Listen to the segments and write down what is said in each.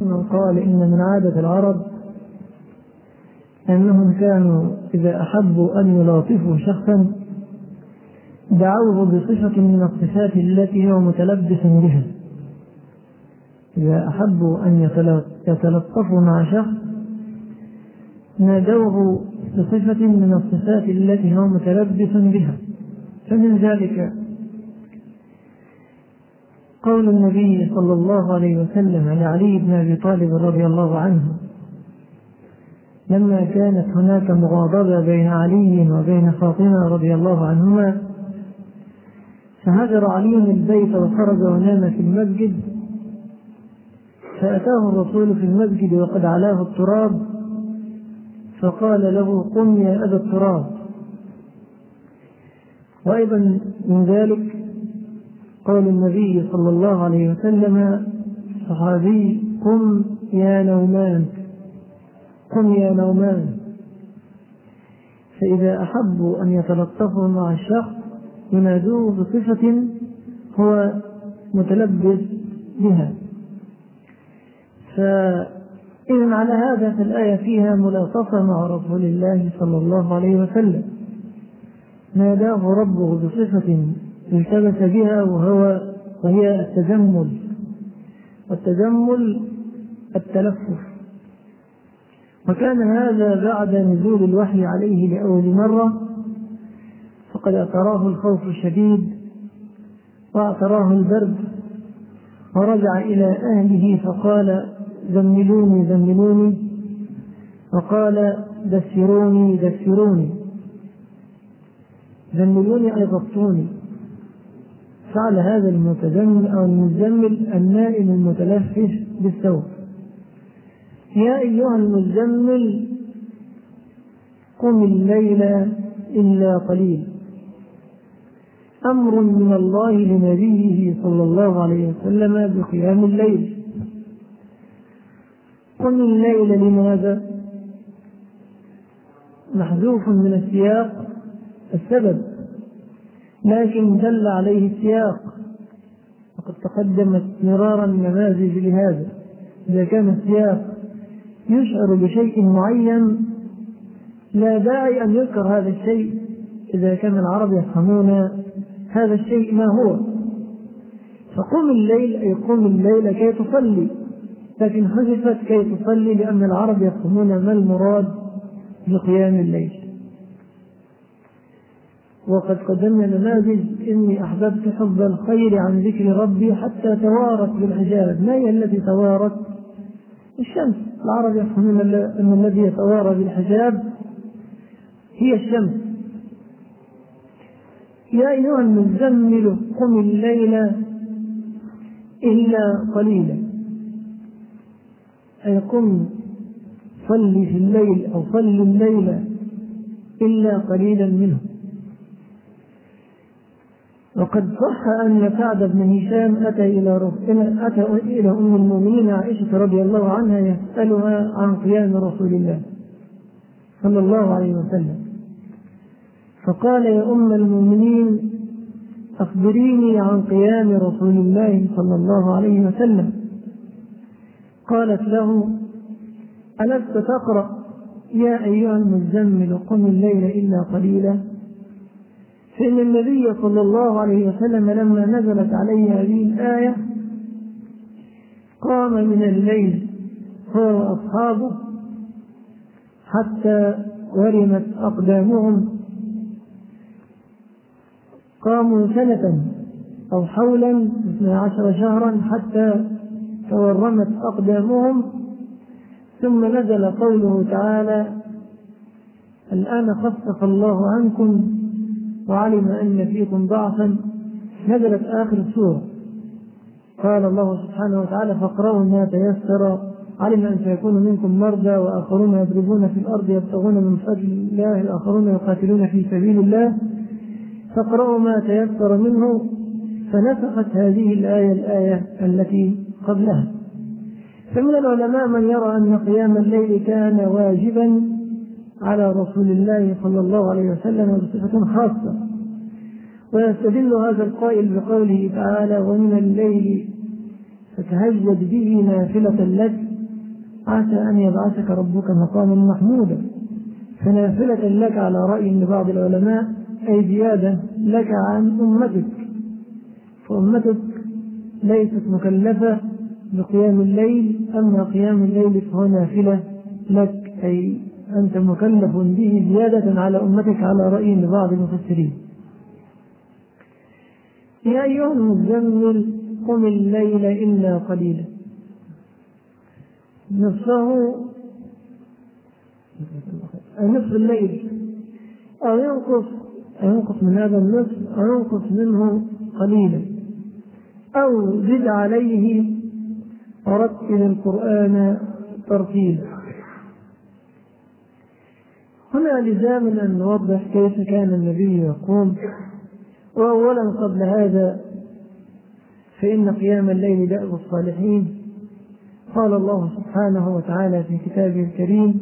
قال إن من عادة العرب أنهم كانوا إذا أحبوا أن يلاطفوا شخصا دعوه بصفة من الصفات التي هو متلبس بها. إذا أحبوا أن يتلطفوا مع شخص نادوه بصفة من الصفات التي هو متلبس بها. فمن ذلك قول النبي صلى الله عليه وسلم لعلي بن أبي طالب رضي الله عنه لما كانت هناك مغاضبة بين علي وبين فاطمة رضي الله عنهما، فهجر علي البيت وخرج ونام في المسجد، فأتاه الرسول في المسجد وقد علاه التراب، فقال له: قم يا أبا التراب. وأيضا من ذلك قول النبي صلى الله عليه وسلم صحابي: قم يا نومان، قم يا نومان. فإذا أحبوا أن يتلطفوا مع الشخص ينادوه بصفة هو متلبس بها. فإذن على هذا فالآية فيها ملاطفة مع رسول الله صلى الله عليه وسلم، ناداه ربه بصفة التبس بها وهي التجمل، والتجمل التلفف. وكان هذا بعد نزول الوحي عليه لأول مرة، فقد اعتراه الخوف الشديد واعتراه البرد، ورجع إلى أهله فقال: زملوني زملوني، وقال: دثروني دثروني، زملوني أي غطوني. فعل هذا المتزمل أو المزمل النائم المتلفف بالثوب: يا أيها المزمل قم الليل إلا قليل. أمر من الله لنبيه صلى الله عليه وسلم بقيام الليل. قم الليل لماذا؟ محذوف من السياق السبب، لكن دل عليه السياق، وقد تقدمت مرارا نماذج لهذا. إذا كان السياق يشعر بشيء معين لا داعي أن يذكر هذا الشيء إذا كان العرب يفهمون هذا الشيء ما هو. فقم الليل أي قم الليل كي تصلي، لكن حذفت كي تصلي لأن العرب يفهمون ما المراد بقيام الليل. وقد قدمنا نماذج: إني أحببت حب الخير عن ذكر ربي حتى توارت بالحجاب. ما هي التي توارت؟ الشمس. العرب يفهمون أن الذي يتوارى بالحجاب هي الشمس. يا أيها المزمل قم الليل إلا قليلا، أي قم صلي في الليل أو صل الليل إلا قليلا منه. وقد صح أن سعد بن هشام أتى إلى أم المؤمنين عائشة رضي الله عنها يسألها عن قيام رسول الله صلى الله عليه وسلم، فقال: يا أم المؤمنين أخبريني عن قيام رسول الله صلى الله عليه وسلم. قالت له: ألست تقرأ يا أيها المزمل قم الليل إلا قليلا؟ فإن النبي صلى الله عليه وسلم لما نزلت عليه هذه الآية قام من الليل هو وأصحابه حتى ورمت أقدامهم، قاموا سنة أو حولا 12 شهرا حتى تورمت أقدامهم. ثم نزل قوله تعالى: الآن خفف الله عنكم وعلم أن فيكم ضعفا. نزلت آخر السورة، قال الله سبحانه وتعالى: فاقرأوا ما تيسر، علم أن سيكون منكم مرضى وآخرون يضربون في الأرض يبتغون من فضل الله، الآخرون يقاتلون في سبيل الله، فاقرأوا ما تيسر منه. فنسخت هذه الآية التي قبلها. فمن العلماء من يرى أن قيام الليل كان واجبا على رسول الله صلى الله عليه وسلم بصفة خاصة، ويستدل هذا القائل بقوله تعالى: ومن الليل فتهجد به نافلة لك عسى أن يبعثك ربك مقاما محمودا. فنافلة لك على رأي لبعض العلماء أي زيادة لك عن أمتك، فأمتك ليست مكلفة بقيام الليل، أما قيام الليل فهو نافلة لك، أي أنت مكلف به زيادة على أمتك على رأي لبعض المفسرين. يا أيها المزمل قم الليل إلا قليلا، نصف الليل، أو ينقص من هذا النصف أو ينقص منه قليلا، أو زد عليه ورتل القرآن ترتيلا. هنا لزام أن نوضح كيف كان النبي يقوم. وأولا قبل هذا فإن قيام الليل دأب الصالحين. قال الله سبحانه وتعالى في كتابه الكريم: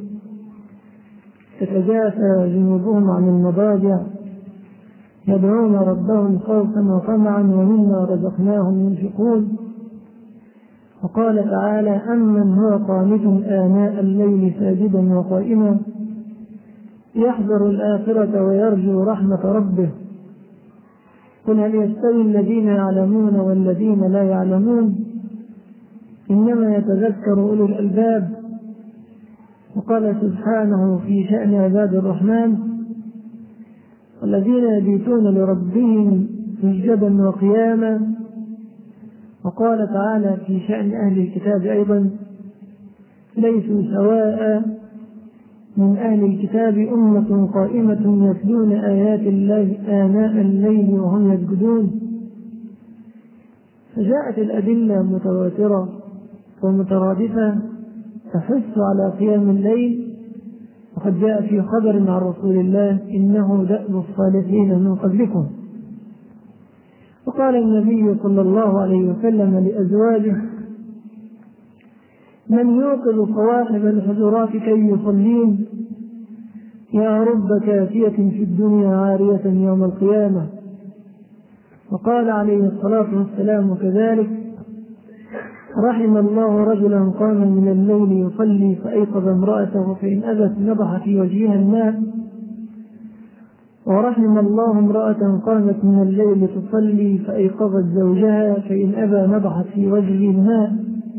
تتجافى جنوبهم عن المضاجع يدعون ربهم خوفا وطمعا ومما رزقناهم ينفقون. وقال تعالى: أمن هو قانت آناء الليل ساجدا وقائما يحذر الآخرة ويرجو رحمة ربه قل هل يستوي الذين يعلمون والذين لا يعلمون إنما يتذكر أولو الألباب. وقال سبحانه في شأن عباد الرحمن: الذين يبيتون لربهم سجدا وقياما. وقال تعالى في شأن أهل الكتاب أيضا: ليسوا سواء من أهل الكتاب أمة قائمة يتلون آيات الله آناء الليل وهم يسجدون. فجاءت الأدلة متواترة ومترادفة تحث على قيام الليل، وقد جاء في خبر عن رسول الله: إنه دأب الصالحين من قبلكم. وقال النبي صلى الله عليه وسلم لأزواجه: من يوقظ صواحب الحجرات كي يصلين يا رب كافية في الدنيا عارية يوم القيامة. وقال عليه الصلاة والسلام كذلك: رحم الله رجلا قام من الليل يصلي فأيقظ امرأته فإن أبت نضح في وجهها الماء، ورحم الله امرأة قامت من الليل تصلي فأيقظت زوجها فإن أبى نضحت في وجهه الماء.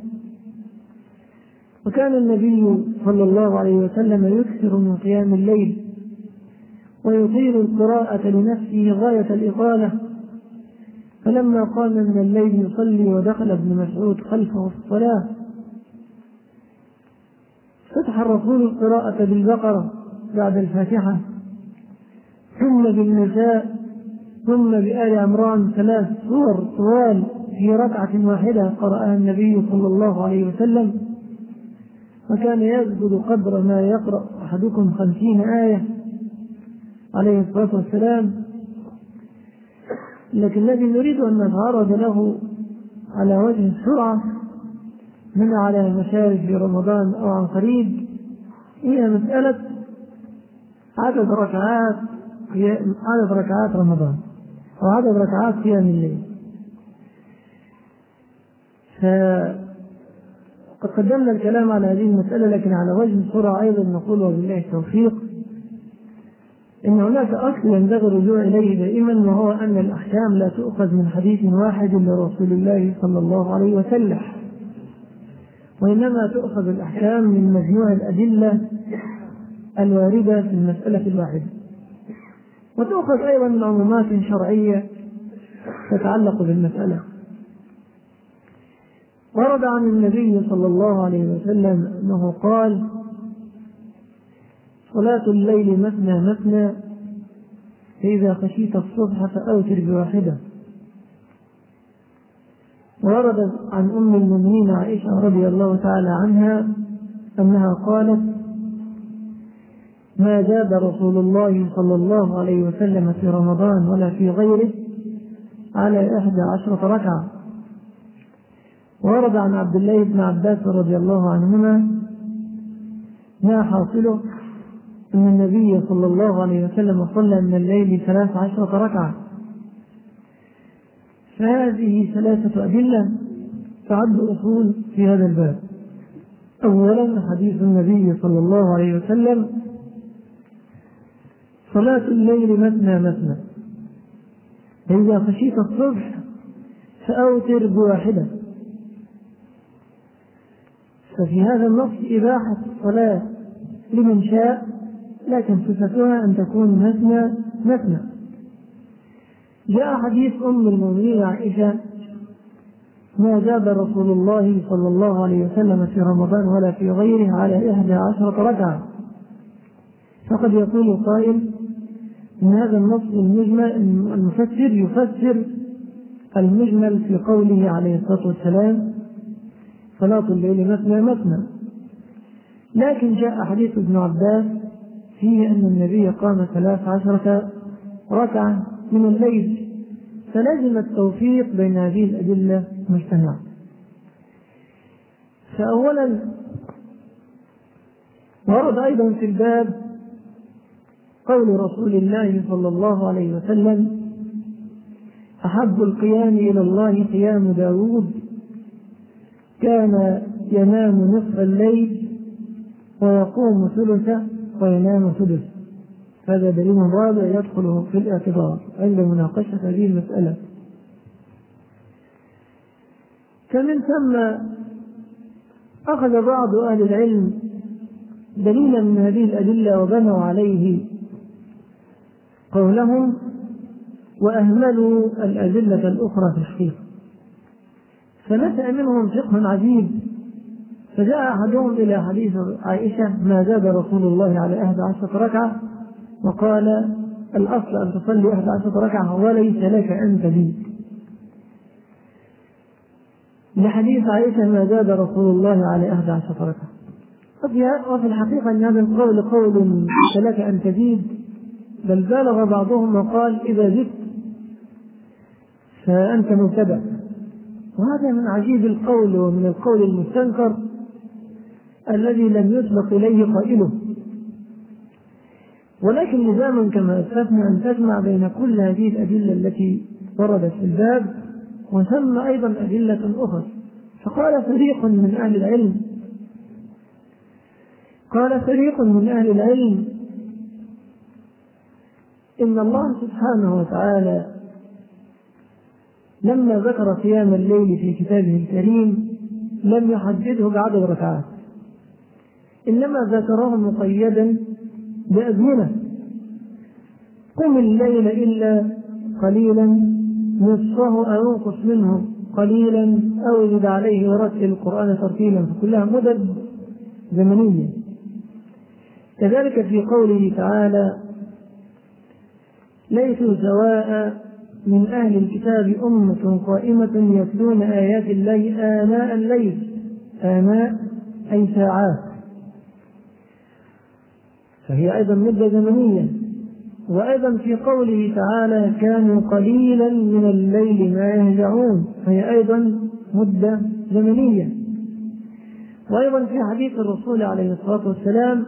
وكان النبي صلى الله عليه وسلم يكثر من قيام الليل ويطيل القراءة لنفسه غاية الإطالة، فلما قام من الليل يصلي ودخل ابن مسعود خلفه في الصلاة فتح الرسول القراءة بالبقرة بعد الفاتحة، ثم بالنساء، ثم بآل عمران 3 سور طوال في ركعة واحدة قرأها النبي صلى الله عليه وسلم. وكان يسجد قدر ما يقرأ أحدكم 50 آية عليه الصلاة والسلام. لكن الذي نريد أن نتعرض له على وجه السرعة من على المشارف في رمضان أو عن قريب هي مسألة عدد ركعات رمضان وعدد ركعات قيام الليل. قد قدمنا الكلام على هذه المسألة، لكن على وجه السرعة أيضا نقول وبالله التوفيق إن هناك أصل ينبغي الرجوع إليه دائما، وهو أن الأحكام لا تؤخذ من حديث واحد لرسول الله صلى الله عليه وسلم، وإنما تؤخذ الأحكام من مجموع الأدلة الواردة في المسألة الواحدة، وتؤخذ أيضا من عمومات شرعية تتعلق بالمسألة. ورد عن النبي صلى الله عليه وسلم أنه قال: صلاة الليل مثنى مثنى فإذا خشيت الصبح فأوتر بواحدة. ورد عن أم المؤمنين عائشة رضي الله تعالى عنها أنها قالت: ما زاد رسول الله صلى الله عليه وسلم في رمضان ولا في غيره على 11 ركعة. ورد عن عبد الله بن عباس رضي الله عنهما ما حاصله أن النبي صلى الله عليه وسلم صلى من الليل 13 ركعة. فهذه 3 أدلة تعد أصول في هذا الباب. أولا حديث النبي صلى الله عليه وسلم: صلاة الليل مثنى مثنى، فإذا خشيت الصبح فأوتر بواحدة. ففي هذا النص إباحة الصلاة لمن شاء، لكن صفتها أن تكون مثنى مثنى. جاء حديث أم المؤمنين عائشة: ما زاد رسول الله صلى الله عليه وسلم في رمضان ولا في غيره على 11 ركعة. فقد يقول قائل إن هذا النص المجمل، المفسر يفسر المجمل في قوله عليه الصلاة والسلام: صلاة الليل مثنى مثنى. لكن جاء حديث ابن عباس فيه أن النبي قام 13 ركعة من الليل، فلازم التوفيق بين هذه الأدلة مجتمعة. فأولا ورد أيضا في الباب قول رسول الله صلى الله عليه وسلم: أحب القيام إلى الله قيام داود، كان ينام نصف الليل ويقوم ثلثه وينام ثلث. هذا دليل رابع يدخل في الاعتبار عند مناقشة هذه المسألة. فمن ثم أخذ بعض أهل العلم دليلا من هذه الأدلة وبنوا عليه قولهم وأهملوا الأدلة الأخرى في الحقيقة، فنشأ منهم فقه عجيب. فجاء أحدهم إلى حديث عائشة: ما زاد رسول الله على 11 ركعة، وقال: الأصل أن تصلي 11 ركعة وليس لك أن تزيد. لحديث عائشة: ما زاد رسول الله على 11 ركعة. وفي الحقيقة أن هذا القول قول لك أن تزيد، بل بالغ بعضهم وقال: إذا زدت فأنت مبتدع. وهذا من عجيب القول ومن القول المستنكر الذي لم يسبق إليه قائله. ولكن لزاما كما أسلفنا أن تجمع بين كل هذه الأدلة التي وردت في الباب وثم أيضا أدلة أخرى. فقال فريق من أهل العلم إن الله سبحانه وتعالى لما ذكر قيام الليل في كتابه الكريم لم يحدده بعدد ركعات، إنما ذكره مقيدا بأزمنة: قم الليل إلا قليلا نصفه أو انقص منه قليلا أو زد عليه ورتل القرآن ترتيلا. فكلها مدد زمنية. كذلك في قوله تعالى: ليسوا سواء من أهل الكتاب أمة قائمة يتلون آيات الله آناء الليل، آناء أي ساعات، فهي أيضا مدة زمنية. وأيضا في قوله تعالى: كانوا قليلا من الليل ما يهجعون، فهي أيضا مدة زمنية. وأيضا في حديث الرسول عليه الصلاة والسلام: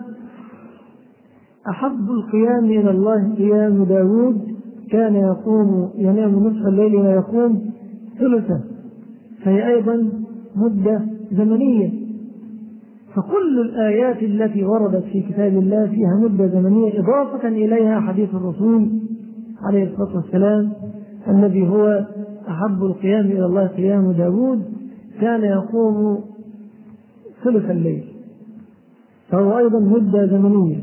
أحب القيام إلى الله قيام داود، كان ينام نصف الليل ويقوم ثلثه، فهي أيضا مدة زمنية. فكل الآيات التي وردت في كتاب الله فيها مدة زمنية، إضافة إليها حديث الرسول عليه الصلاة والسلام الذي هو: أحب القيام إلى الله قيام داود، كان يقوم ثلث الليل، فهو أيضا مدة زمنية.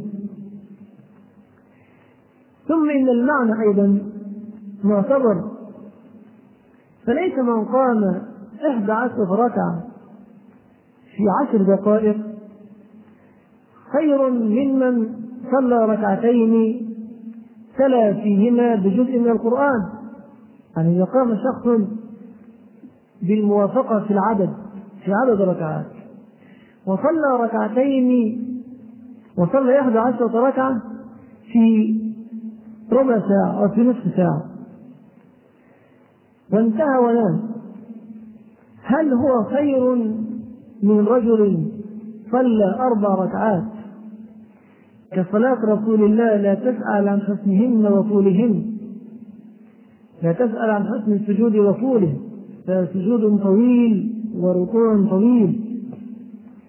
ثم إن المعنى أيضا معتبر، فليس من قام 11 ركعة في 10 دقائق خير ممن صلى ركعتين تلا فيهما بجزء من القرآن. يعني إذا قام شخص بالموافقة في عدد ركعات وصلى ركعتين وصلى 11 ركعة في ربع ساعة أو في نصف ساعة وانتهى ونام، هل هو خير من رجل صلى 4 ركعات كصلاة رسول الله لا تسأل عن حسنهن وطولهن، لا تسأل عن حسن السجود وطوله، فسجود طويل وركوع طويل؟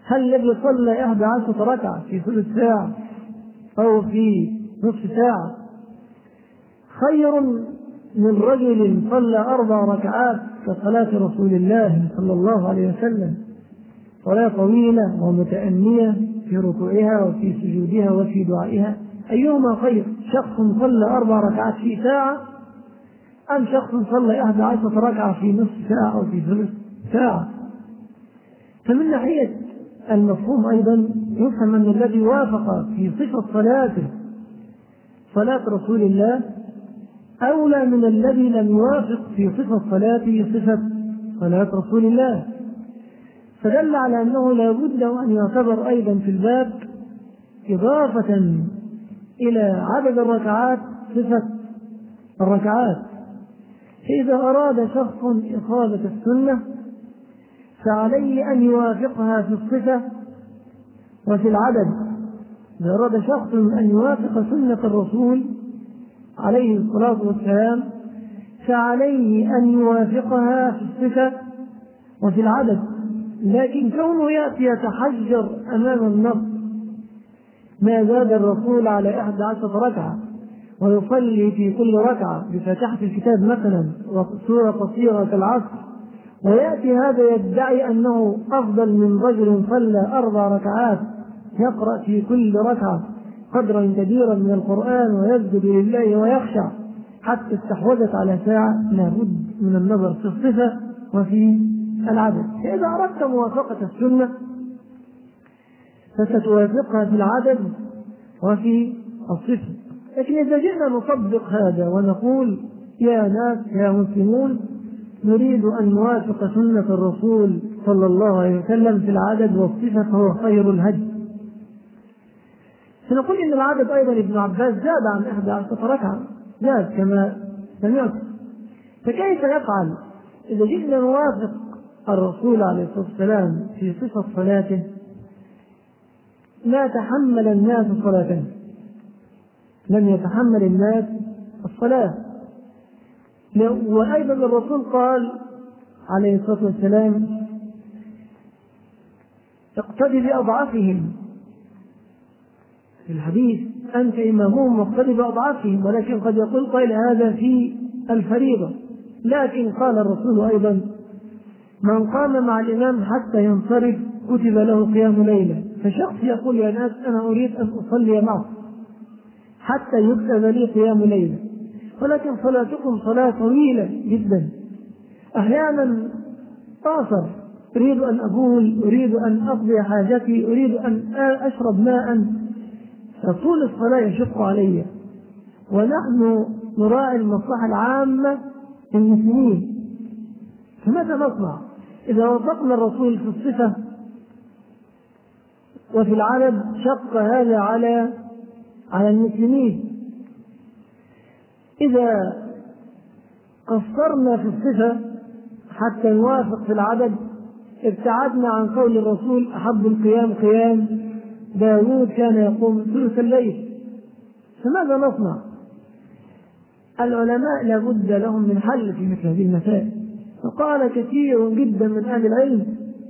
هل الذي صلى 11 ركعة في ثلث ساعة أو في نصف ساعة خير من رجل صلى 4 ركعات كصلاة رسول الله صلى الله عليه وسلم، صلاة طويلة ومتأنية في ركوعها وفي سجودها وفي دعائها؟ أيهما خير؟ شخص صلى 4 ركعات في ساعة أم شخص صلى 11 ركعة في نصف ساعة أو في ثلث ساعة؟ فمن ناحية المفهوم أيضا يفهم أن الذي وافق في صفة صلاته صلاة رسول الله أولى من الذي لم يوافق في صفة صلاته صفة صلاة رسول الله، فدل على أنه لا بد أن يعتبر أيضا في الباب إضافة إلى عدد الركعات صفة الركعات. فإذا أراد شخص إصابة السنة فعليه أن يوافقها في الصفة وفي العدد. إذا أراد شخص أن يوافق سنة الرسول عليه الصلاة والسلام فعليه أن يوافقها في الصفة وفي العدد، لكن كونه يأتي يتحجر أمام النص ما زاد الرسول على 11 ركعة ويصلي في كل ركعة بفاتحة الكتاب مثلا وسورة قصيرة كالعصر، ويأتي هذا يدعي أنه أفضل من رجل صلى 4 ركعات يقرأ في كل ركعة قدرا كبيرا من القرآن ويسجد لله ويخشع حتى استحوذت على ساعة. لابد من النظر في الصفة وفي العدد. فإذا أردت موافقة السنة فستوافقها في العدد وفي الصفة. لكن إذا جئنا نطبق هذا ونقول يا ناس يا مسلمون نريد أن نوافق سنة الرسول صلى الله عليه وسلم في العدد والصفة فهو خير الهدي، سنقول إن العدد أيضا ابن عباس زاد عن 11 ركعة، زاد كما سمعت. فكيف نفعل إذا جئنا نوافق الرسول عليه الصلاة والسلام في صفة صلاته؟ ما تحمل الناس صلاته، لم يتحمل الناس الصلاة. وأيضا الرسول قال عليه الصلاة والسلام اقتدي بأضعافهم في الحديث، أنت إمامهم واقتدي بأضعافهم، ولكن قد يقول قيل هذا في الفريضة. لكن قال الرسول أيضا من قام مع الإمام حتى ينصرف كتب له قيام ليلة. فشخص يقول يا ناس أنا أريد أن أصلي معه حتى يكتب لي قيام ليلة، ولكن صلاتكم صلاة طويلة جدا، أحيانا أعصر، أريد أن أبول، أريد أن أقضي حاجتي، أريد أن أشرب ماء، فطول الصلاة يشق علي، ونحن نراعي المصلحة العامة للمسلمين. فماذا نصنع إذا وافقنا الرسول في الصفة وفي العدد؟ شق هذا على المسلمين. إذا قصرنا في الصفة حتى نوافق في العدد ابتعدنا عن قول الرسول أحب القيام قيام داود كان يقوم ثلث الليل. فماذا نصنع؟ العلماء لابد لهم من حل في مثل هذه المسائل، فقال كثير جدا من أهل العلم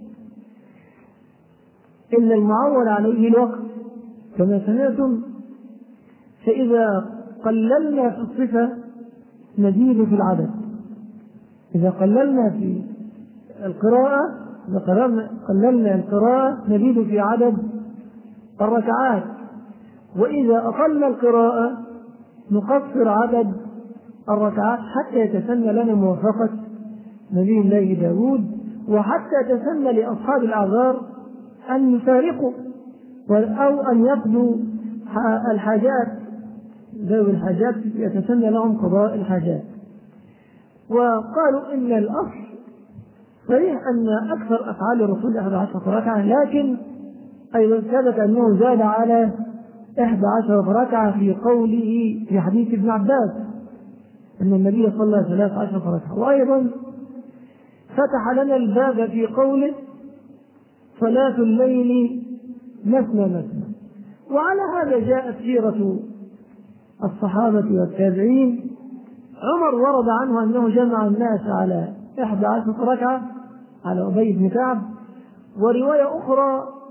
إن المعول عليه الوقت كما سمعتم، فإذا قللنا في الصفة نزيد في العدد، إذا قللنا في القراءة قللنا القراءة نزيد في عدد الركعات، وإذا أقلنا القراءة نقصر عدد الركعات حتى يتسنى لنا موافقة نبي الله داود، وحتى يتسنى لأصحاب الأعذار أن يفارقوا أو أن يقضوا الحاجات، ذوي الحاجات يتسنى لهم قضاء الحاجات. وقالوا إن الأصل صحيح أن أكثر أفعال الرسول 11 ركعة، لكن أيضا ثبت أنه زاد على 11 ركعة في قوله في حديث ابن عباس أن النبي صلى 13 ركعة. وأيضا فتح لنا الباب في قوله صلاة الليل مثنى مثنى. وعلى هذا جاءت سيرة الصحابة والتابعين. عمر ورد عنه أنه جمع الناس على 11 ركعة على أبي بن كعب، ورواية أخرى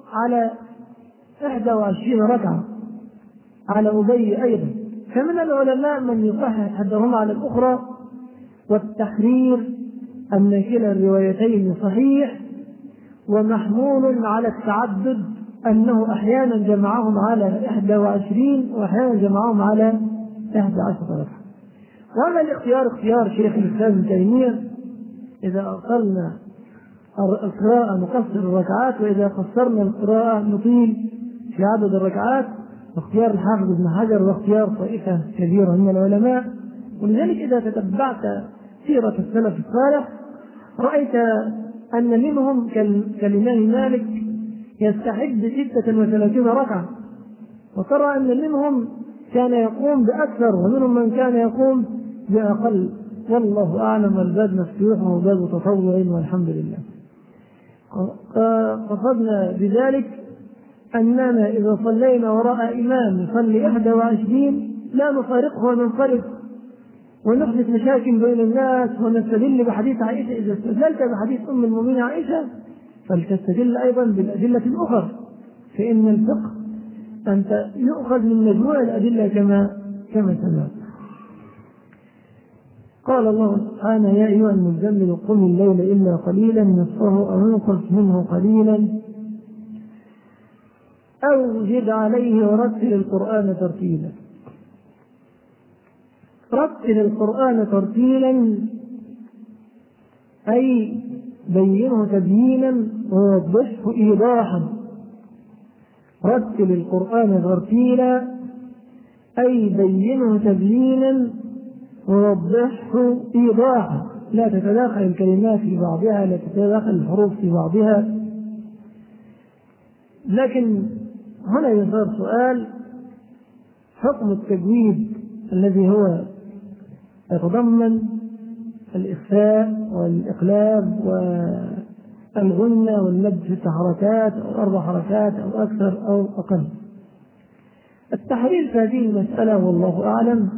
على 21 ركعة على أبي أيضا. فمن العلماء من يصحح إحداهما على الأخرى، والتحرير أن كلا الروايتين صحيح، ومحمول على التعدد أنه أحيانا جمعهم على 21 وأحيانا جمعهم على 11 ركعة. وهذا الاختيار اختيار شيخ الإسلام ابن تيمية، إذا أقلنا القراءة نقصر الركعات، وإذا قصرنا القراءة نطيل في عدد الركعات، واختيار الحافظ ابن حجر واختيار طائفة كبيرة من العلماء. ولذلك إذا تتبعت سيرة السلف الصالح رأيت أن منهم كالإمام مالك يستحب 36 ركعة، وترى أن منهم كان يقوم بأكثر، ومنهم من كان يقوم بأقل. والله أعلم، والباب مفتوح وباب تطوع والحمد لله. قصدنا بذلك أننا إذا صلينا وراء إمام يصلي 21 لا نفارقه وننصرف ونحدث مشاكل بين الناس ونستدل بحديث عائشة. إذا استدلت بحديث أم المؤمنين عائشة فلتستدل أيضا بالأدلة الأخرى، فإن الفقه أنت يؤخذ من مجموع الأدلة كما سمعت. قال الله سبحانه: يا أيها المزمل قم الليل إلا قليلا نصفه أو انقص منه قليلا أو زد عليه ورتل القرآن ترتيلا. رتل القرآن ترتيلا أي بينه تبيينا ووضحه إيضاحا. رتل القرآن ترتيلا أي بينه تبيينا ووضحه إيضاحا، لا تتداخل الكلمات في بعضها، لا تتداخل الحروف في بعضها. لكن هنا يصير سؤال: حكم التجويد الذي هو يتضمن الإخفاء والإقلاب والغنة والمد في حركات أو 4 حركات أو أكثر أو أقل. التحرير في هذه المسألة والله أعلم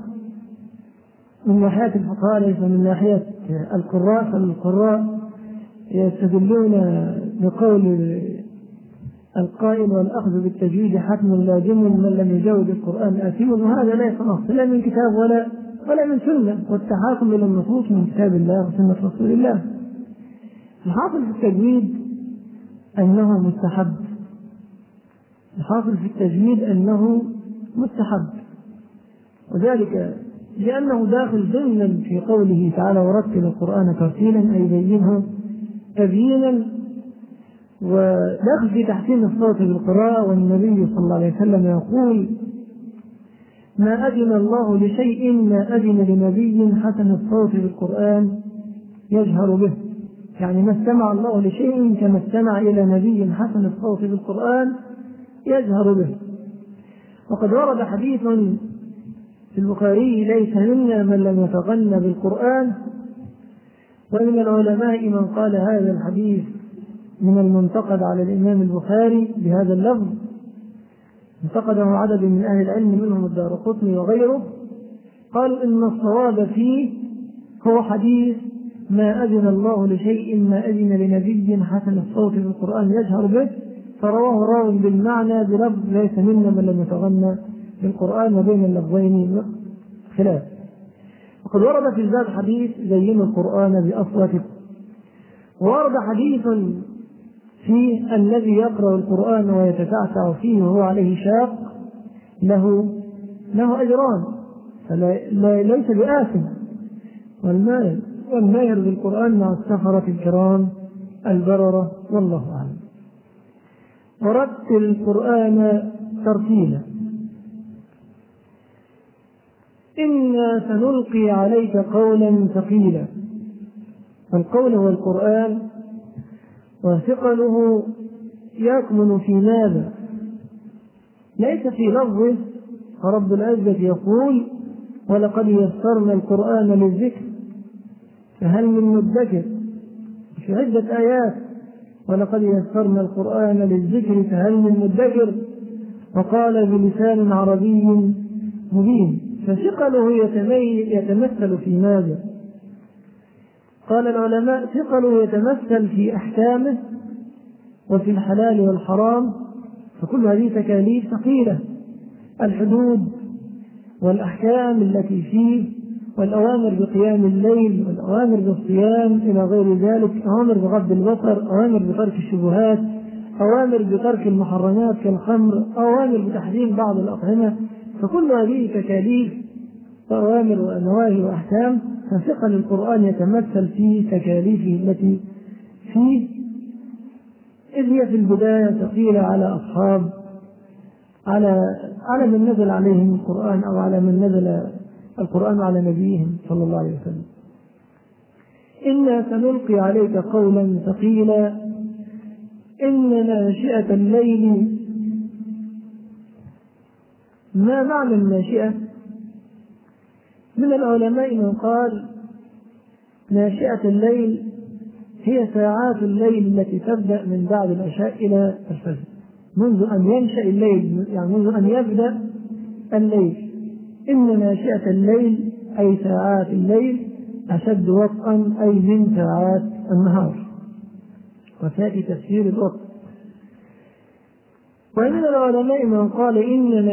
من ناحية الفقهاء ليس من ناحية القراء، فالقراء يستدلون بقول القائل: والأخذ بالتجويد حتم لازم من لم يجاوز القرآن آثم. وهذا لا يصح لا من كتاب ولا من سنة، والتحاكم إلى النصوص من كتاب الله وسنة رسول الله. الحاصل في التجويد أنه مستحب، الحاصل في التجويد أنه مستحب، وذلك لأنه داخل ضمن في قوله تعالى: ورتل القرآن ترتيلا أي بينه تبيينا، وداخل في تحسين الصوت بالقراءة. والنبي صلى الله عليه وسلم يقول: ما أذن الله لشيء ما أذن لنبي حسن الصوت بالقرآن يجهر به. يعني ما استمع الله لشيء كما استمع إلى نبي حسن الصوت بالقرآن يجهر به. وقد ورد حديث في البخاري: ليس منا من لم يتغنى بالقرآن. ومن العلماء من قال هذا الحديث من المنتقد على الإمام البخاري بهذا اللفظ، انتقده عدد من أهل العلم منهم الدارقطني وغيره، قالوا إن الصواب فيه هو حديث: ما أذن الله لشيء ما أذن لنبي حسن الصوت بالقرآن يجهر به، فرواه راو بالمعنى بلفظ: ليس منا من لم يتغنى بالقرآن، وبين اللفظين خلاف. وقد ورد في الباب حديث: زينوا القرآن بأصواتكم. وورد حديث في الذي يقرأ القرآن ويتتعتع فيه وهو عليه شاق له أجران، ليس بآثم. والماهر بالقرآن مع السفرة الكرام البررة، والله أعلم. ورتل القرآن ترتيلا. إنا سنلقي عليك قولا ثقيلا. القول هو القرآن، وثقله يكمن في ماذا؟ ليس في لفظه، فرب العزة يقول: ولقد يسرنا القرآن للذكر فهل من مدكر. في عدة آيات: ولقد يسرنا القرآن للذكر فهل من مدكر. وقال بلسان عربي مبين. فثقله يتمثل في ماذا؟ قال العلماء: ثقله يتمثل في أحكامه وفي الحلال والحرام، فكل هذه تكاليف ثقيلة. الحدود والأحكام التي فيه، والأوامر بقيام الليل، والأوامر بالصيام إلى غير ذلك، أوامر بغض البصر، أوامر بترك الشبهات، أوامر بترك المحرمات كالخمر، أوامر بتحريم بعض الأطعمة. فكل هذه تكاليف وأوامر ونواهي وأحكام، فثقل القرآن يتمثل في تكاليفه التي فيه، إذ هي في البداية ثقيلة على أصحاب على من نزل عليهم القرآن، أو على من نزل القرآن على نبيهم صلى الله عليه وسلم. إنا سنلقي عليك قولا ثقيلا إن ناشئة الليل. ما معنى الناشئة؟ من العلماء من قال ناشئة الليل هي ساعات الليل التي تبدأ من بعد العشاء إلى الفجر، منذ أن ينشأ الليل، يعني منذ أن يبدأ الليل. إن ناشئة الليل أي ساعات الليل أشد وطئا أي من ساعات النهار، وسيأتي تفسير الوطء. ومن العلماء من قال إن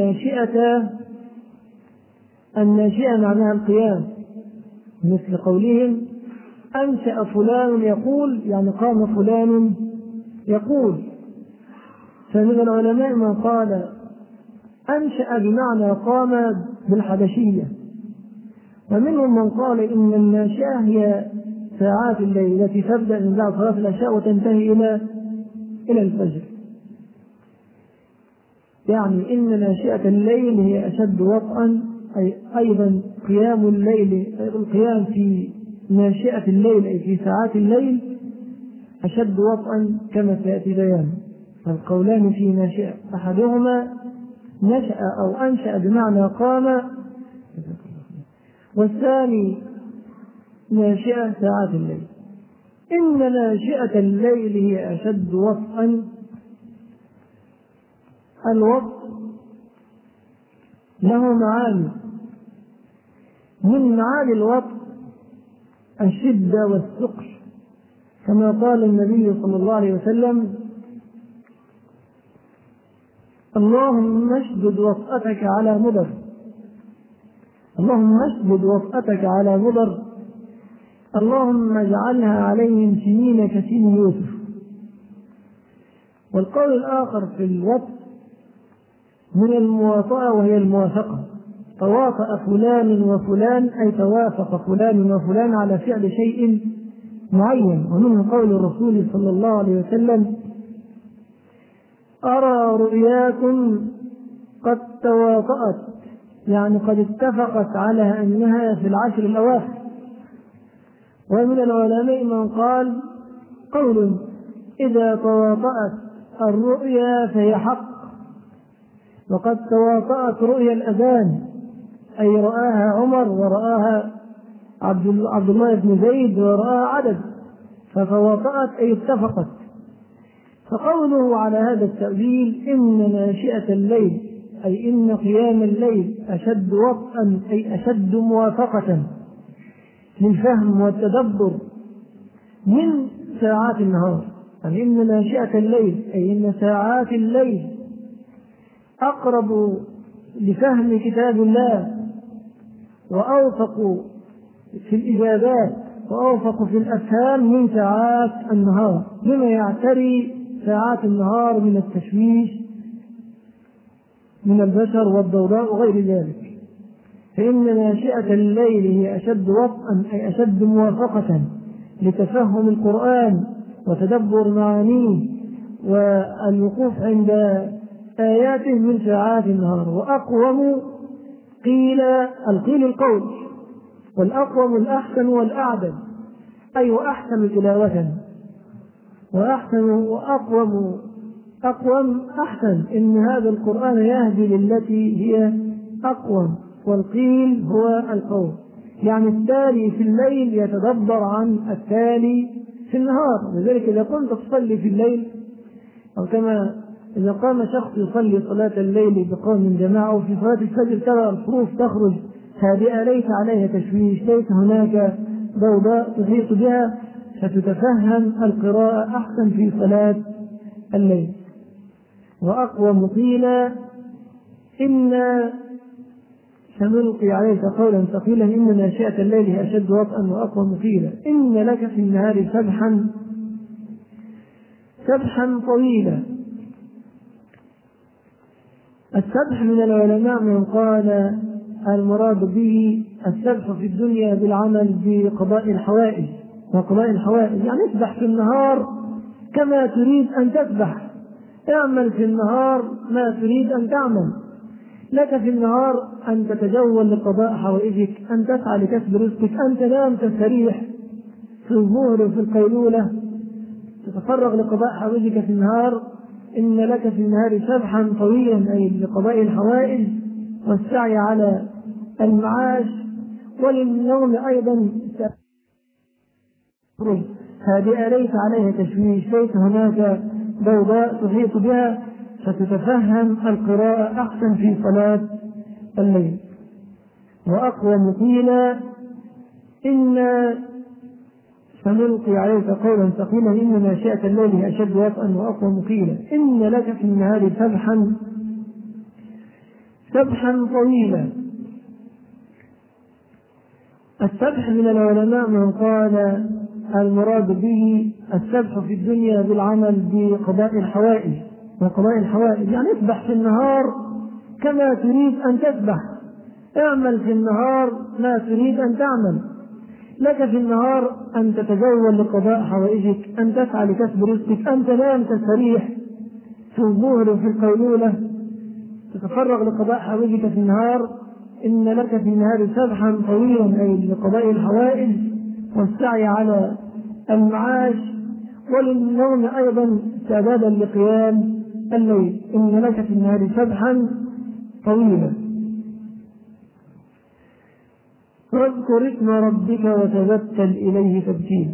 الناشئة معناها القيام، مثل قولهم أنشأ فلان يقول، يعني قام فلان يقول. فمن العلماء من قال أنشأ بمعنى قام بالحبشية. ومنهم من قال إن الناشئة هي ساعات الليل التي تبدأ من بعد صلاة العشاء وتنتهي إلى الفجر، يعني إن ناشئة الليل هي أشد وطئا، أي أيضا قيام الليل، القيام في ناشئة الليل أي في ساعات الليل أشد وطئا كما سيأتي بيان. فالقولان في ناشئة، أحدهما نشأ أو أنشأ بمعنى قام، والثاني ناشئة ساعات الليل. إن ناشئة الليل هي أشد وطئا. الوطء له معاني، من معاني الوطء الشدة والثقل، كما قال النبي صلى الله عليه وسلم اللهم اشدد وطأتك على مضر، اللهم اشدد وطأتك على مضر، اللهم اجعلها عليهم سنين كسن يوسف. والقول الآخر في الوطء من المواطأة وهي الموافقة، تواطأ فلان وفلان أي توافق فلان وفلان على فعل شيء معين. ومنه قول الرسول صلى الله عليه وسلم أرى رؤياكم قد تواطأت، يعني قد اتفقت على أنها في العشر الأواخر. ومن العلماء من قال قول إذا تواطأت الرؤيا فهي حق، وقد تواطأت رؤيا الأذان، أي رآها عمر ورآها عبد الله بن زيد ورآها عدد، فتواطأت أي اتفقت. فقوله على هذا التأويل إن ناشئة الليل أي إن قيام الليل أشد وطئا أي أشد موافقة للفهم والتدبر من ساعات النهار. يعني إن ناشئة الليل أي إن ساعات الليل أقرب لفهم كتاب الله، وأوفق في الإجابات، وأوفق في الأفهام من ساعات النهار، بما يعتري ساعات النهار من التشويش من البشر والضوضاء وغير ذلك. فإن ناشئة الليل هي أشد وطئا أي أشد موافقة لتفهم القرآن وتدبر معانيه والوقوف عند آياته من ساعات النهار. وأقوم قيل القول، والأقوم الأحسن والأعدل، أي وأحسن تلاوة، وأحسن أقوم أحسن، إن هذا القرآن يهدي للتي هي أقوم. والقيل هو القول، يعني التالي في الليل يتدبر عن التالي في النهار. لذلك إذا كنت تصلي في الليل، أو كما إذا قام شخص يصلي صلاة الليل بقوم جماعة، في صلاة الفجر ترى الحروف تخرج هادئة ليس عليها تشويش، ليس هناك ضوضاء تحيط بها، فتتفهم القراءة أحسن في صلاة الليل. وأقوم قيلا إنا سنلقي عليك قولا ثقيلا إن ناشئة الليل هي أشد وطئا وأقوم قيلا إن لك في النهار سبحا طويلا. السبح من العلماء من قال المراد به السبح في الدنيا بالعمل بقضاء الحوائج وقضاء الحوائج، يعني اسبح في النهار كما تريد أن تسبح، اعمل في النهار ما تريد أن تعمل. لك في النهار أن تتجول لقضاء حوائجك، أن تسعى لكسب رزقك، أن تنام تستريح في الظهر وفي القيلولة، تتفرغ لقضاء حوائجك في النهار. إن لك في النهار سبحا طويلا أي لقضاء الحوائج والسعي على المعاش، وللنوم أيضا هادئة ليس عليها تشويش، ليس هناك ضوضاء تحيط بها، فتتفهم القراءة أحسن في صلاة الليل. وأقوم قيلا إنا سنلقي عليك قولا ثقيلا إن ناشئة الليل هي أشد وطئا وأقوم قيلا إن لك في النهار سبحا طويلا. السبح من العلماء من قال المراد به السبح في الدنيا بالعمل بقضاء الحوائج وقضاء الحوائج، يعني اسبح في النهار كما تريد أن تسبح، اعمل في النهار ما تريد أن تعمل. لك في النهار أن تتجول لقضاء حوائجك، أن تسعى لكسب رزقك، أن تنام تستريح في الظهر وفي القيلولة، تتفرغ لقضاء حوائجك في النهار. إن لك في النهار سبحا طويلا أي لقضاء الحوائج والسعي على المعاش، وللنوم أيضا استعدادا لقيام الليل. إن لك في النهار سبحا طويلا. واذكر اسم ربك وتبتل إليه تبتيلا.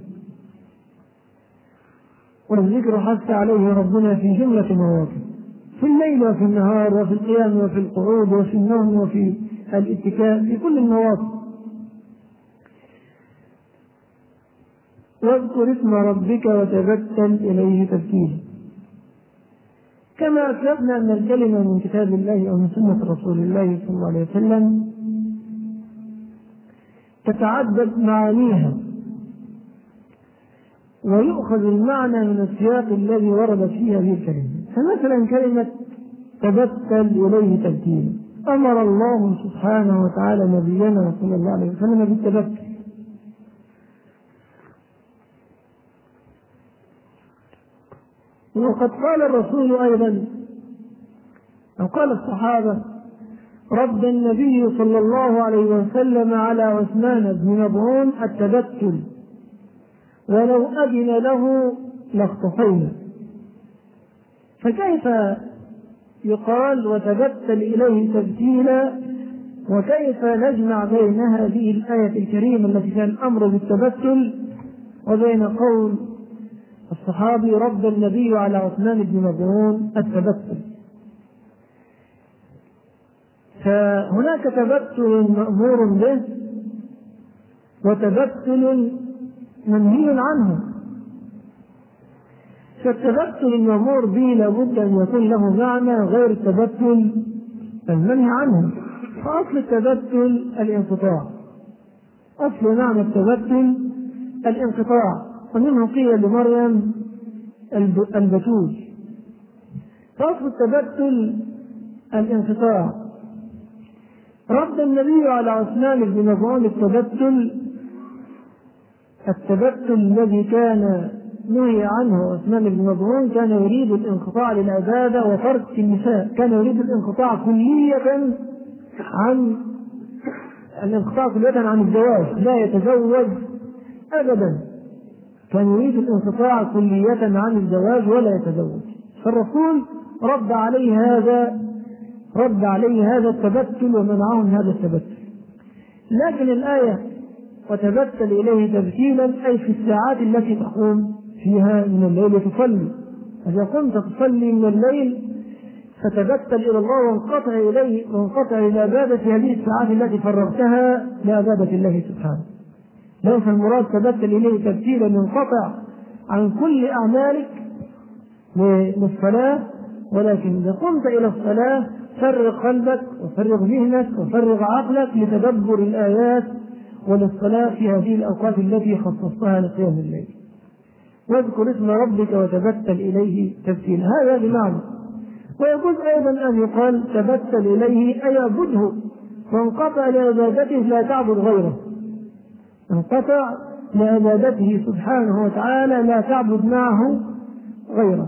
والذكر حث عليه ربنا في جملة مواقف، في الليل وفي النهار وفي القيام وفي القعود وفي النوم وفي الاتكاء، في كل المواقف. واذكر اسم ربك وتبتل إليه تبتيلا. كما أسلفنا أن الكلمة من كتاب الله أو من سنة رسول الله صلى الله عليه وسلم تتعدد معانيها، ويؤخذ المعنى من السياق الذي وردت فيه هذه الكلمة. فمثلا كلمة تبتل إليه تبتيلا، أمر الله سبحانه وتعالى نبينا صلى الله عليه وسلم بالتبتل. وقد قال الرسول أيضا أو قال الصحابة رد النبي صلى الله عليه وسلم على عثمان بن مظعون التبتل ولو أذن له لاختصينا. فكيف يقال وتبتل إليه تبتيلا، وكيف نجمع بين هذه الآية الكريمة التي فيها الأمر بالتبتل وبين قول الصحابي رد النبي على عثمان بن مظعون التبتل؟ فهناك تبتل مأمور به وتبتل منهي عنه. فالتبتل المأمور به لابد أن يكون له معنى غير التبتل المنهي عنه. فأصل التبتل الانقطاع، أصل معنى التبتل الانقطاع، ومنه قيل لمريم البتول. فأصل التبتل الانقطاع. رد النبي على عثمان بن مظعون التبتل الذي كان نهي عنه عثمان بن مظعون، كان يريد الانقطاع للعبادة وترك النساء، كان يريد الانقطاع كلية عن الزواج، لا يتزوج أبدا، كان يريد الانقطاع كلية عن الزواج ولا يتزوج. فالرسول رد عليه هذا التبتل ومنعه من هذا التبتل. لكن الآية وتبتل إليه تبتيلا أي في الساعات التي تقوم فيها من الليل تصلي. إذا كنت تصلي من الليل فتبتل إلى الله وانقطع إلى عبادة هذه الساعات التي فرغتها لعبادة الله سبحانه. ليس المراد تبتل إليه تبتيلا ينقطع عن كل أعمالك للصلاة، ولكن إذا قمت إلى الصلاة فرغ قلبك وفرغ ذهنك وفرغ عقلك لتدبر الآيات وللصلاة في هذه الأوقات التي خصصتها لقيام الليل. واذكر اسم ربك وتبتل إليه تبتيلا، هذا بمعنى. ويجوز أيضا أن يقال تبتل إليه أي اعبده، وانقطع لعبادته لا تعبد غيره، انقطع لعبادته سبحانه وتعالى لا تعبد معه غيره.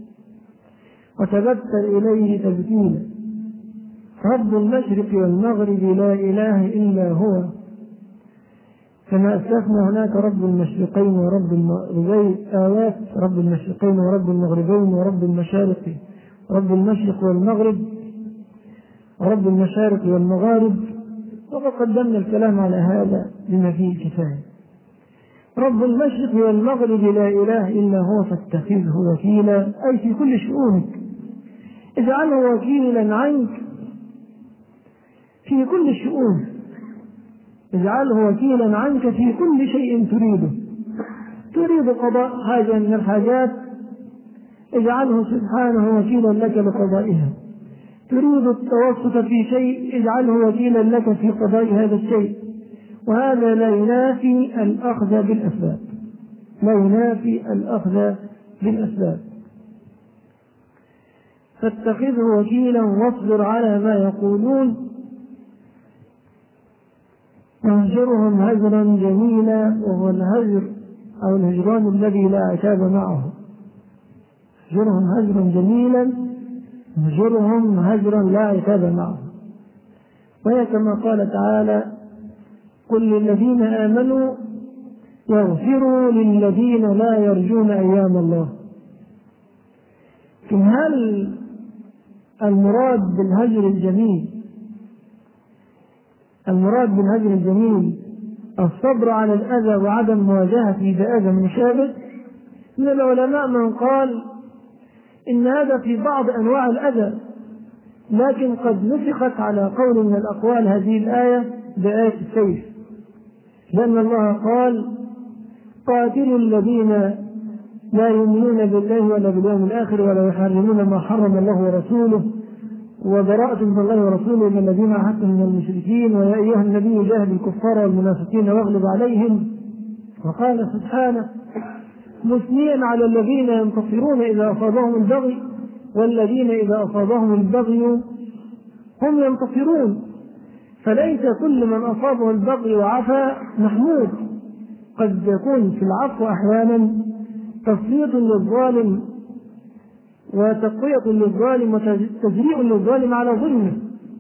وتبتل إليه تبتيلا. رب المشرق والمغرب لا إله إلا هو، كما أسلفنا هناك رب المشرقين ورب المغربين، آيات رب المشرقين ورب المغربين ورب المشارق، رب المشرق والمغرب ورب المشارق والمغارب، وقد قدمنا الكلام على هذا بما فيه كفاية. رب المشرق والمغرب لا إله إلا هو فاتخذه وكيلا، أي في كل شؤونك اجعله وكيلا عنك في كل الشؤون، اجعله وكيلا عنك في كل شيء تريده. تريد قضاء حاجة من الحاجات اجعله سبحانه وكيلا لك لقضائها. تريد التوسط في شيء اجعله وكيلا لك في قضاء هذا الشيء. وهذا لا ينافي الأخذ بالأسباب، لا ينافي الأخذ بالأسباب. فاتخذه وكيلا واصبر على ما يقولون واهجرهم هجرا جميلا، وهو الهجر أو الهجران الذي لا عتاب معه. اهجرهم هجرا جميلا، اهجرهم هجرا لا عتاب معه. وهي كما قال تعالى قل للذين آمنوا يغفروا للذين لا يرجون أيام الله. لكن هل المراد بالهجر الجميل، المراد بالهجر الجميل الصبر على الأذى وعدم مواجهته بأذى مشابه؟ من العلماء من قال إن هذا في بعض أنواع الأذى، لكن قد نسخت على قول من الأقوال هذه الآية بآية السيف، لأن الله قال قاتلوا الذين لا يؤمنون بالله ولا باليوم الآخر ولا يحرمون ما حرم الله ورسوله وبراءة من الله ورسوله من الذين عاهدتم من المشركين ويا أيها النبي جاهد الكفار والمنافقين واغلظ عليهم. وقال سبحانه مثنيا على الذين ينتصرون إذا أصابهم البغي والذين إذا أصابهم البغي هم ينتصرون. فليس كل من أصابه البغي وعفا محمود، قد يكون في العفو أحيانا تسليط للظالم وتقوية للظالم وتجريء للظالم على ظلمه.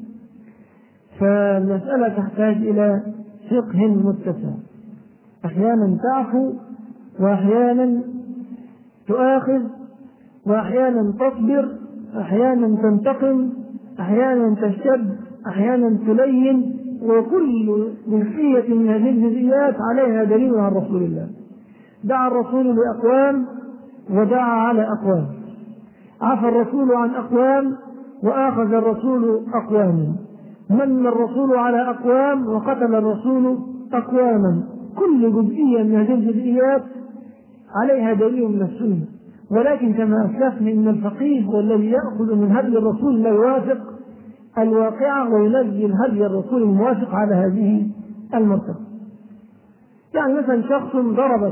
فالمسألة تحتاج إلى فقه متسع، أحيانا تعفو وأحيانا تؤاخذ وأحيانا تصبر، أحيانا تنتقم، أحيانا تشتد، أحيانا تلين، وكل جزئية من هذه الجزئيات عليها دليل عن رسول الله. دعا الرسول لأقوام ودعا على أقوام، عفى الرسول عن أقوام وآخذ الرسول أقواما، من الرسول على أقوام وقتل الرسول أقواما. كل جزئية من هذه الجزئيات عليها دليل من السنة. ولكن كما أسلفنا إن الفقيه هو الذي يأخذ من هدي الرسول لا يوافق الواقعة وينزل هدي الرسول الموافق على هذه المرتبة. يعني مثلا شخص ضربك،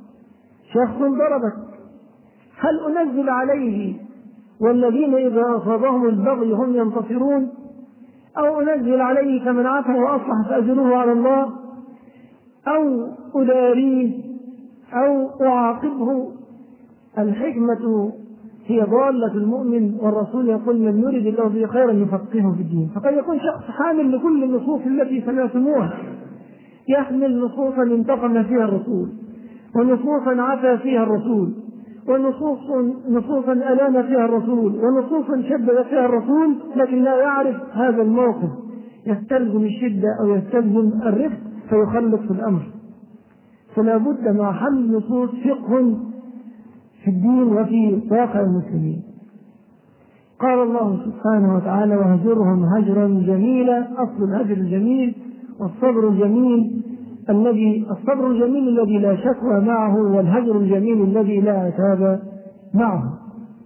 هل أنزل عليه والذين إذا أصابهم البغي هم ينتصرون، أو أنزل عليه فمن عفا وأصلح فأجره على الله، أو أداريه أو أعاقبه؟ الحكمة هي ضالة المؤمن، والرسول يقول من يريد الله به خيرا يفقهه في الدين. فقد يكون شخص حامل لكل النصوص التي سمعتموها، يحمل نصوصا انتقم فيها الرسول، ونصوصا عفا فيها الرسول، ونصوصا ألام فيها الرسول، ونصوصا شدد فيها الرسول، لكن لا يعرف هذا الموقف يستلزم الشدة أو يستلزم الرفق فيخلق في الأمر. فلا بد مع حمل النصوص فقه في الدين وفي واقع المسلمين. قال الله سبحانه وتعالى وهجرهم هجرا جميلا. أصل الهجر الجميل والصبر الجميل الصبر الجميل الذي لا شكوى معه، والهجر الجميل الذي لا عتاب معه.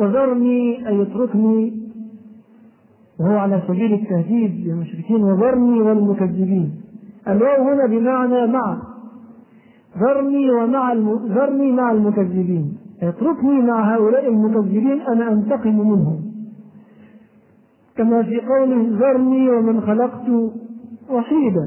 وذرني أي اتركني، وهو على سبيل التهديد للمشركين، وذرني والمكذبين. الواو هنا بمعنى مع، ذرني مع المكذبين، اتركني مع هؤلاء المكذبين أنا أنتقم منهم، كما في قوله ذرني ومن خلقت وحيدا.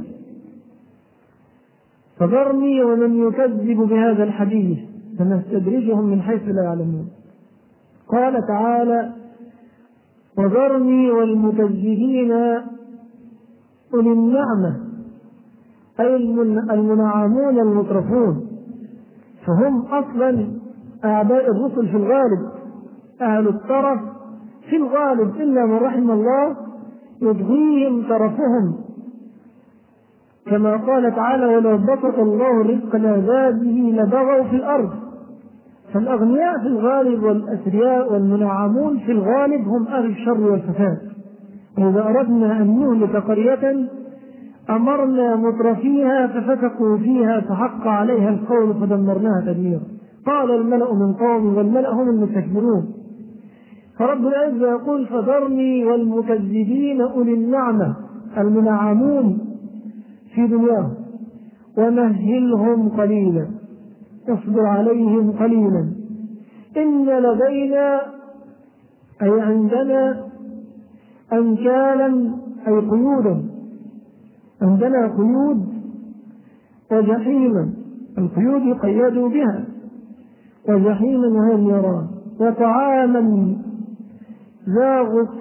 فذرني ومن يكذب بهذا الحديث سنستدرجهم من حيث لا يعلمون. قال تعالى وذرني والمكذبين أولي النعمة، أي المنعمون المترفون، فهم أصلا أعداء الرسل في الغالب، أهل الترف في الغالب إلا من رحم الله يضغيهم ترفهم، كما قال تعالى ولو بسط الله الرزق لعباده لبغوا في الأرض. فالأغنياء في الغالب والأثرياء والمنعمون في الغالب هم أهل الشر والفساد. وإذا أردنا أن نهلك قرية أمرنا مترفيها ففسقوا فيها فحق عليها القول فدمرناها تدميرا. قال الملأ من قوم والملأ هم المستكبرون. فرب العزة يقول فذرني والمكذبين أولي النعمة المنعمون في دنياهم ومهلهم قليلا اصبر عليهم قليلا إن لدينا أي عندنا أنكالا أي قيودا، عندنا قيود وجحيما، القيود يقيدوا بها، وجحيما وهي النيران، وطعاما ذا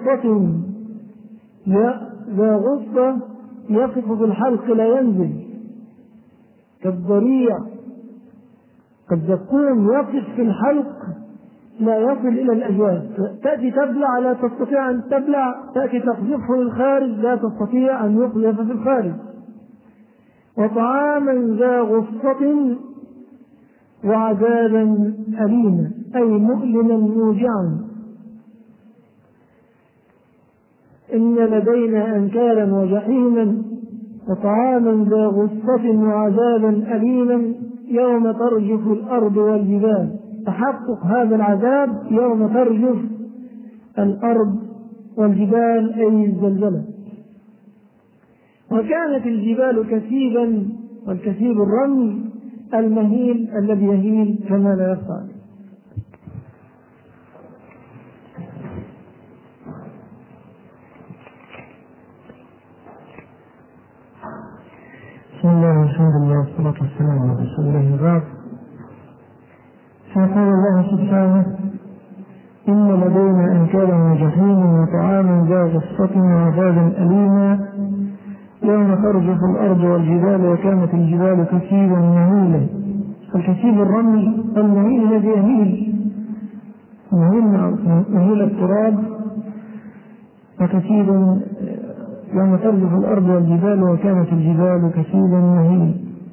غصة يقف في الحلق لا ينزل كالضريع، كالزقوم يقف في الحلق لا يصل إلى الأجواف، تأتي تبلع لا تستطيع أن تبلع، تأتي تقذفه للخارج لا تستطيع أن يقذف في الخارج. وطعاما ذا غصة وعذابا أليما أي مؤلما موجعا. إن لدينا أنكالا وجحيما وطعاما ذا غصة وعذابا أليما يوم ترجف الأرض والجبال، تحقق هذا العذاب يوم ترجف الأرض والجبال أي الزلزلة. وكانت الجبال كثيبا، والكثيب الرمل المهيل الذي يهيل كما لا يفعل. بسم الله والحمد لله والصلاة والسلام على رسول الله وبعد. فقال الله سبحانه إن لدينا أنكالا وجحيما وطعاما ذا غصة وعذابا أليما يوم ترجف الأرض والجبال وكانت الجبال كثيبا مهيلا. الكثيب الرمل المهيل الذي يهيل، مهيل التراب، وكثيبا يوم ترجف الأرض والجبال وكانت الجبال كثيبا مهيلا.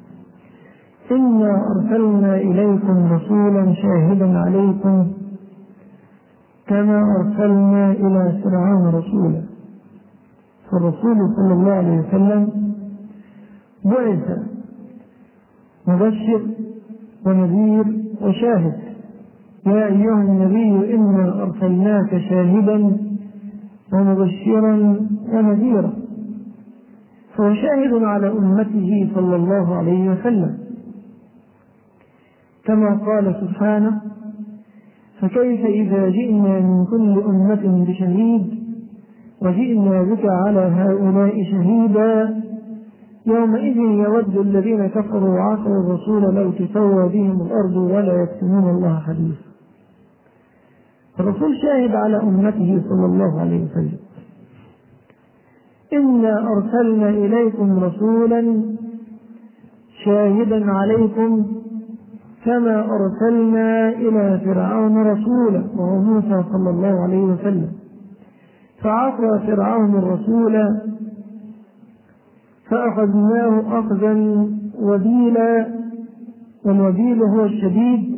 إنا أرسلنا إليكم رسولا شاهدا عليكم كما أرسلنا إلى فرعون رسولا. فالرسول صلى الله عليه وسلم بعث مبشر ونذير وشاهد. يا أيها النبي إنا أرسلناك شاهدا ومبشرا ونذيرا، فهو شاهد على أمته صلى الله عليه وسلم، كما قال سبحانه فكيف إذا جئنا من كل أمة بشهيد وجئنا بك على هؤلاء شهيدا يومئذ يود الذين كفروا وعصوا الرسول لو تسوى بهم الأرض ولا يكتمون الله حديثا. الرسول شاهد على أمته صلى الله عليه وسلم. إنا أرسلنا إليكم رسولا شاهدا عليكم كما أرسلنا إلى فرعون رسولا وهو موسى صلى الله عليه وسلم، فعصى فرعون الرسول فأخذناه أخذا وبيلا. والوبيل هو الشديد،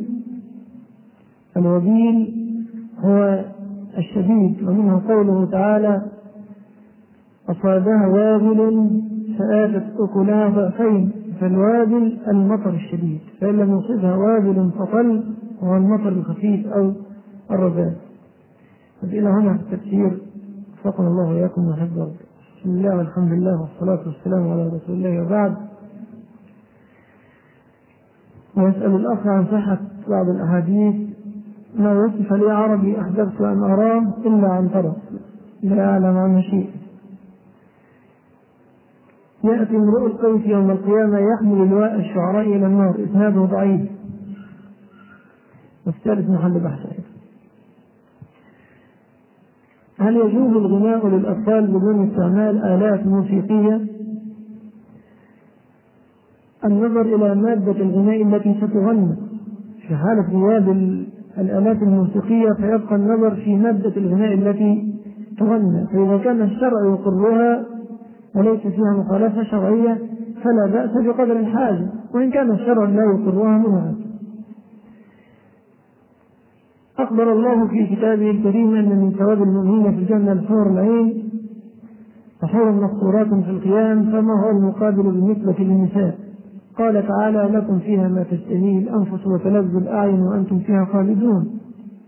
الوبيل هو الشديد، ومنه قوله تعالى أصابها وابل فآتت أكلها ضعفين. فالوابل المطر الشديد، فإن لم يصبها وابل فطل وهو المطر الخفيف أو الرذاذ. إلى هنا في التفسير، وفقنا الله وإياكم وحفظه. بسم الله والحمد لله والصلاة والسلام على رسول الله، وبعد. ويسأل الأخ عن صحة بعض الأحاديث: ما وصف لي عربي أحببت أن أراه إلا عن طرف لا أعلم عنه شيء. يأتي امرؤ القيس يوم القيامة يحمل لواء الشعراء إلى النار. إسناده ضعيف، والثالث محل بحث. هل يجوز الغناء للأطفال بدون استعمال آلات موسيقية؟ النظر إلى مادة الغناء التي ستغنى. في حالة غياب الآلات الموسيقية فيبقى النظر في مادة الغناء التي تغنى، فإذا كان الشرع يقرها وليس فيها مخالفة شرعية فلا بأس بقدر الحاجة، وإن كان الشرع لا يقرها منها. أخبر الله في كتابه الكريم أن من ثواب المؤمنين في الجنة الحور العين وحور مقصورات في القيام، فما هو المقابل بالنسبة للنساء؟ قال تعالى: لكم فيها ما تشتهيه الأنفس وتلذ الأعين وأنتم فيها خالدون.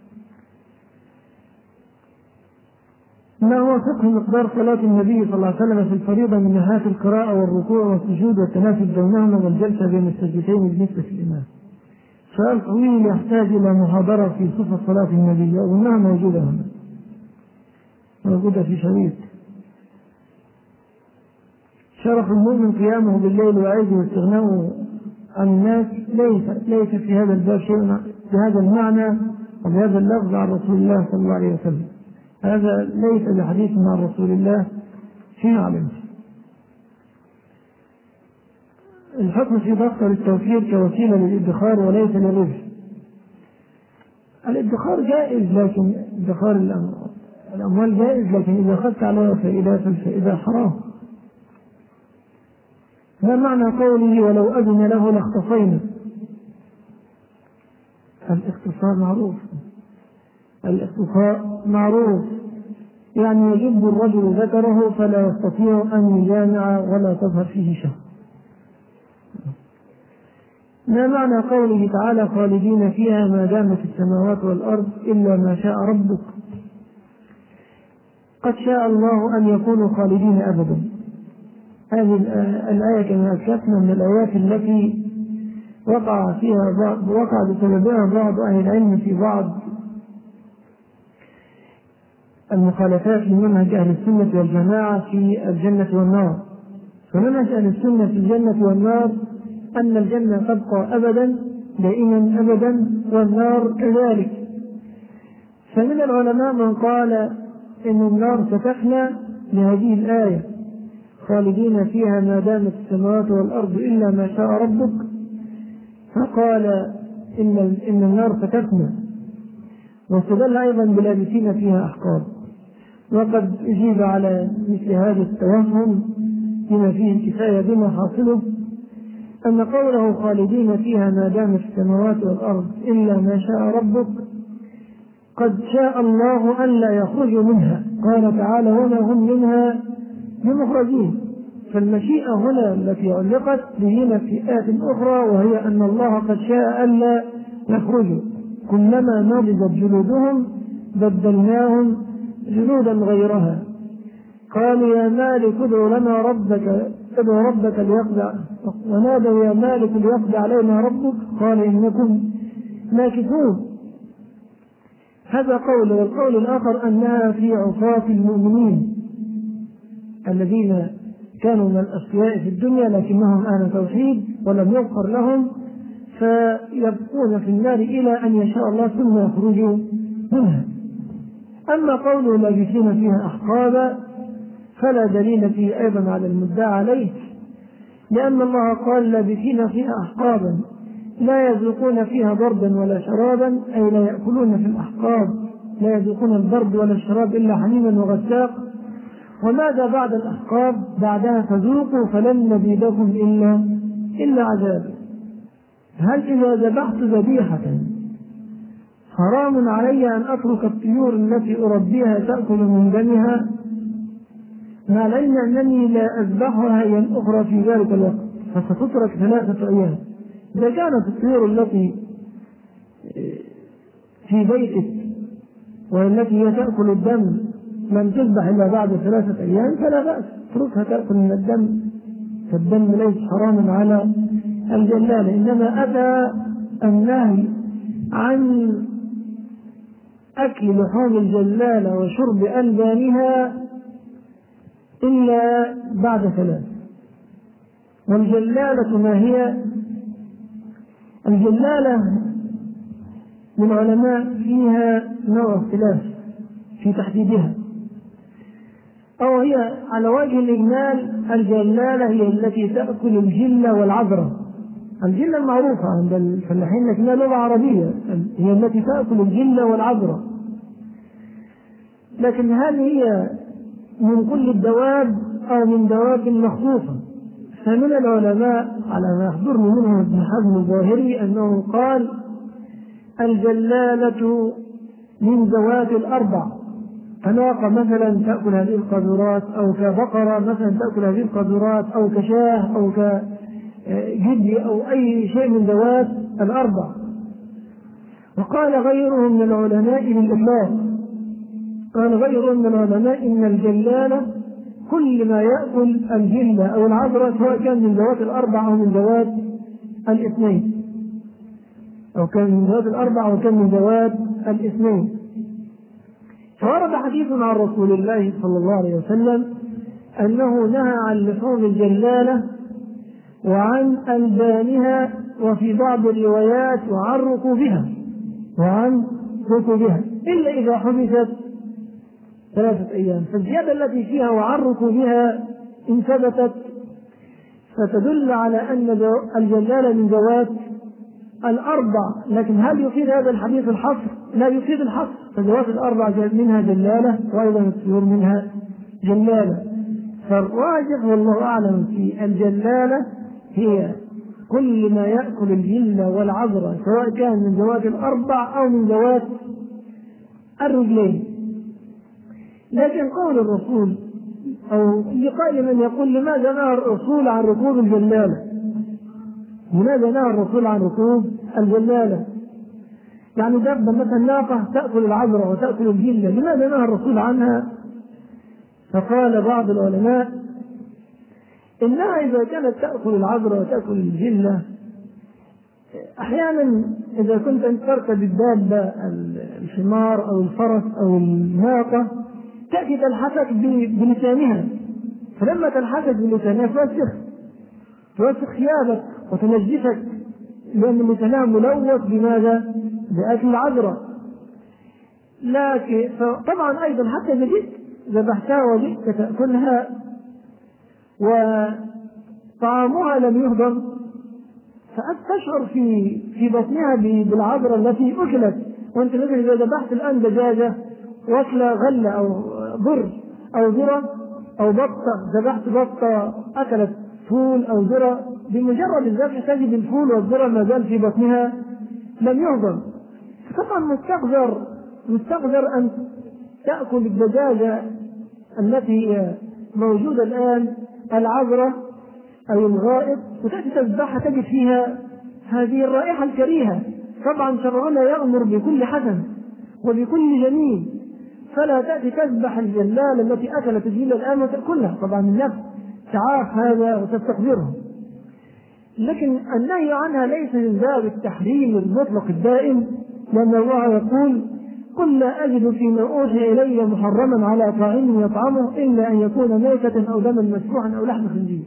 ما هو فقه مقدار صلاة النبي صلى الله عليه وسلم في الفريضة من نهاية القراءة والركوع والسجود والتنافس بينهما والجلسة بين السجدتين بالنسبة للإمام؟ سؤال طويل يحتاج إلى محاضرة في صفة صلاة النبي، وأظنها موجودة هنا، موجودة في شريط. شرف المؤمن قيامه بالليل وعيده واستغناؤه عن الناس. ليس في هذا الباب شيء بهذا المعنى وبهذا اللفظ عن رسول الله صلى الله عليه وسلم. هذا ليس بحديث عن رسول الله فيما علمت. الحكم في دفتر التوفير كوسيلة للادخار وليس للربح. الادخار جائز، لكن ادخار الأموال جائز، لكن إذا أخذت عليها فائدة فالفائدة حرام. ما معنى قوله ولو أذن له لاختصينا؟ الاختصار معروف، الاختصار معروف يعني يجب الرجل ذكره فلا يستطيع أن يجامع ولا تظهر فيه شهوة. ما معنى قوله تعالى: خالدين فيها ما دامت السماوات والأرض إلا ما شاء ربك؟ قد شاء الله أن يكونوا خالدين أبدا. هذه الآية كما أسلفنا من الآيات التي وقع بسببها بعض أهل العلم في بعض المخالفات لمنهج أهل السنة والجماعة في الجنة والنار. فمنهج أهل السنة في الجنة والنار أن الجنة تبقى أبدا دائما أبدا، والنار كذلك. فمن العلماء من قال إن النار ستفنى لهذه الآية: خالدين فيها ما دامت السماوات والأرض إلا ما شاء ربك، فقال إن النار ستفنى، واستدل أيضا بلابسين فيها أحقاب. وقد أجيب على مثل هذا التوهم بما فيه الكفاية بما حاصله أن قوله خالدين فيها ما دامت السماوات والأرض إلا ما شاء ربك قد شاء الله أن لا يخرجوا منها. قال تعالى: وما هم منها بمخرجين. فالمشيئة هنا التي علقت بهنا في آية أخرى، وهي أن الله قد شاء أن لا يخرجوا. كلما نضجت جلودهم بدلناهم جلودا غيرها. قالوا يا مالك ادع لنا ربك ليقضي، ونادوا يا مالك ليقضي علينا ربك، قال إنكم ماكثون. هذا قول. والقول الآخر أنها في عصاة المؤمنين الذين كانوا من الأشقياء في الدنيا لكنهم أهل توحيد ولم يغفر لهم، فيبقون في النار إلى أن يشاء الله ثم يخرجوا منها. أما قوله لابسين فيها أحقابا فلا دليل فيه أيضا على المدعى عليه، لأن الله قال لابسين فيها أحقابا، لا يذوقون فيها بردا ولا شرابا، أي لا يأكلون في الأحقاب، لا يذوقون البرد ولا الشراب إلا حميما وغساق. وماذا بعد الأحقاب؟ بعدها فذوقوا فلن نزيدكم إلا عذابا. هل إذا ذبحت ذبيحة حرام علي أن أترك الطيور التي أربيها تأكل من دمها، مع العلم أنني لا أذبحها هي الأخرى في ذلك الوقت، فستترك 3 أيام؟ إذا كانت الطيور التي في بيتك والتي هي تأكل الدم لم تذبح إلا بعد 3 أيام فلا بأس، اتركها تأكل من الدم، فالدم ليس حراما على الجلالة. إنما أتى النهي عن أكل لحوم الجلالة وشرب ألبانها إلا بعد 3. والجلالة ما هي؟ الجلالة للعلماء فيها نوع اختلاف في تحديدها، أو هي على وجه الإجمال الجلالة هي التي تأكل الجلة والعذرة. الجلة المعروفة عند الفلاحين لكنها لغة عربية، هي التي تأكل الجلة والعذرة. لكن هل هي من كل الدواب أو من دواب مخصوصة؟ فمن العلماء على ما يحضرني منه ابن حزم الظاهري أنه قال الجلالة من ذوات الأربع، كناقة مثلا تأكل هذه القاذورات، أو كبقرة مثلا تأكل هذه القاذورات، أو كشاه، أو كجدي، أو أي شيء من ذوات الأربع. وقال غيره من العلماء بالإطلاق، قال غيره من العلماء إن الجلالة كل ما يأكل الجلة أو العذرة، سواء كان من ذوات الأربع أو من ذوات الاثنين، أو كان من ذوات الأربع أو كان من ذوات الاثنين. فورد حديث عن رسول الله صلى الله عليه وسلم أنه نهى عن لحوم الجلالة وعن ألبانها، وفي بعض الروايات وعن ركوبها إلا إذا حبست 3 أيام. فالزيادة التي فيها وعن ركوبها إن ثبتت فتدل على أن الجلالة من ذوات الأربع. لكن هل يفيد هذا الحديث الحصر؟ لا يفيد الحصر، فذوات الأربع منها جلالة وأيضا الطيور منها جلالة. فالراجح والله أعلم في الجلالة هي كل ما يأكل الجلة والعذرة، سواء كان من ذوات الأربع أو من ذوات الرجلين. لكن قول الرسول أو لقائل من يقول لماذا نهى الرسول عن ركوب الجلالة؟ لماذا نهى الرسول عن ركوب الجلالة؟ يعني دابة مثلا ناقة تأكل العذرة وتأكل الجلة، لماذا نهى الرسول عنها؟ فقال بعض العلماء إنها إذا كانت تأكل العذرة وتأكل الجلة، أحيانا إذا كنت أن تركب الدابة الحمار أو الفرس أو الناقة تأتي تلحسك بلسانها، فلما تلحسك بلسانها توسخ ثيابك وتنجسك، لأن لسانها ملوث بماذا؟ بأكل العذرة. لكن طبعا أيضا حتى إذا جئت ذبحتها وجئت تأكلها وطعامها لم يهضم، فأستشعر في بطنها بالعذرة التي أكلت. وأنت مثلا إذا ذبحت الآن دجاجة واكلة غلة أو بر أو ذرة أو بطة، ذبحت بطة أكلت فول أو ذرة، بمجرد الذبح تجد الفول والذرة ما زال في بطنها لم يهضم. طبعا مستقذر أن تأكل الدجاجة التي هي موجودة الآن العذرة أو الغائط وتأتي تذبحها تجد فيها هذه الرائحة الكريهة. طبعا شرعنا يأمر بكل حسن وبكل جميل، فلا تأتي تذبح الجلالة التي أكلت الجلة الآن وتأكلها، طبعا النفس تعاف هذا وتستقذرها. لكن النهي عنها ليس من باب التحريم المطلق الدائم، لأن الله يقول قل لا أجد فيما أوحي إلي محرما على طاعم يطعمه إلا أن يكون ميتة أو دما مسفوحا أو لحم خنزير.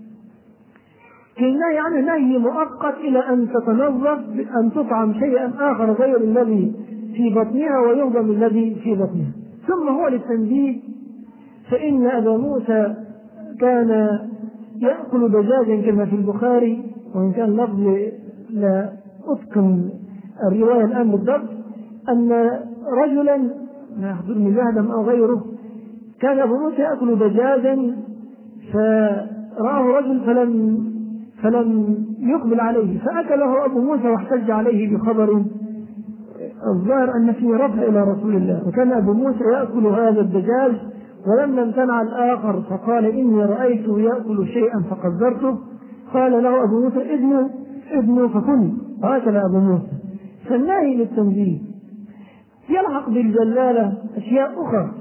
النهي عنه نهي مؤقت إلى أن تتنظف بأن تطعم شيئا آخر غير الذي في بطنها ويهضم الذي في بطنها. ثم هو للتنبيه، فإن أبا موسى كان يأكل دجاجا كما في البخاري، وإن كان لفظ لا أتقن الرواية الآن بالضبط، أن رجلا ما يحضرني ذهبا أو غيره كان أبو موسى يأكل دجاجا فرآه رجل فلم يقبل عليه فأكله أبو موسى واحتج عليه بخبر الظاهر أن فيه رفع إلى رسول الله. وكان أبو موسى يأكل هذا الدجاج ولما امتنع الآخر فقال إني رأيته يأكل شيئا فقدرته، قال له أبو موسى ابنه فكل، فأكل أبو موسى. فالنهي للتنزيه. يلحق بالجلالة أشياء أخرى،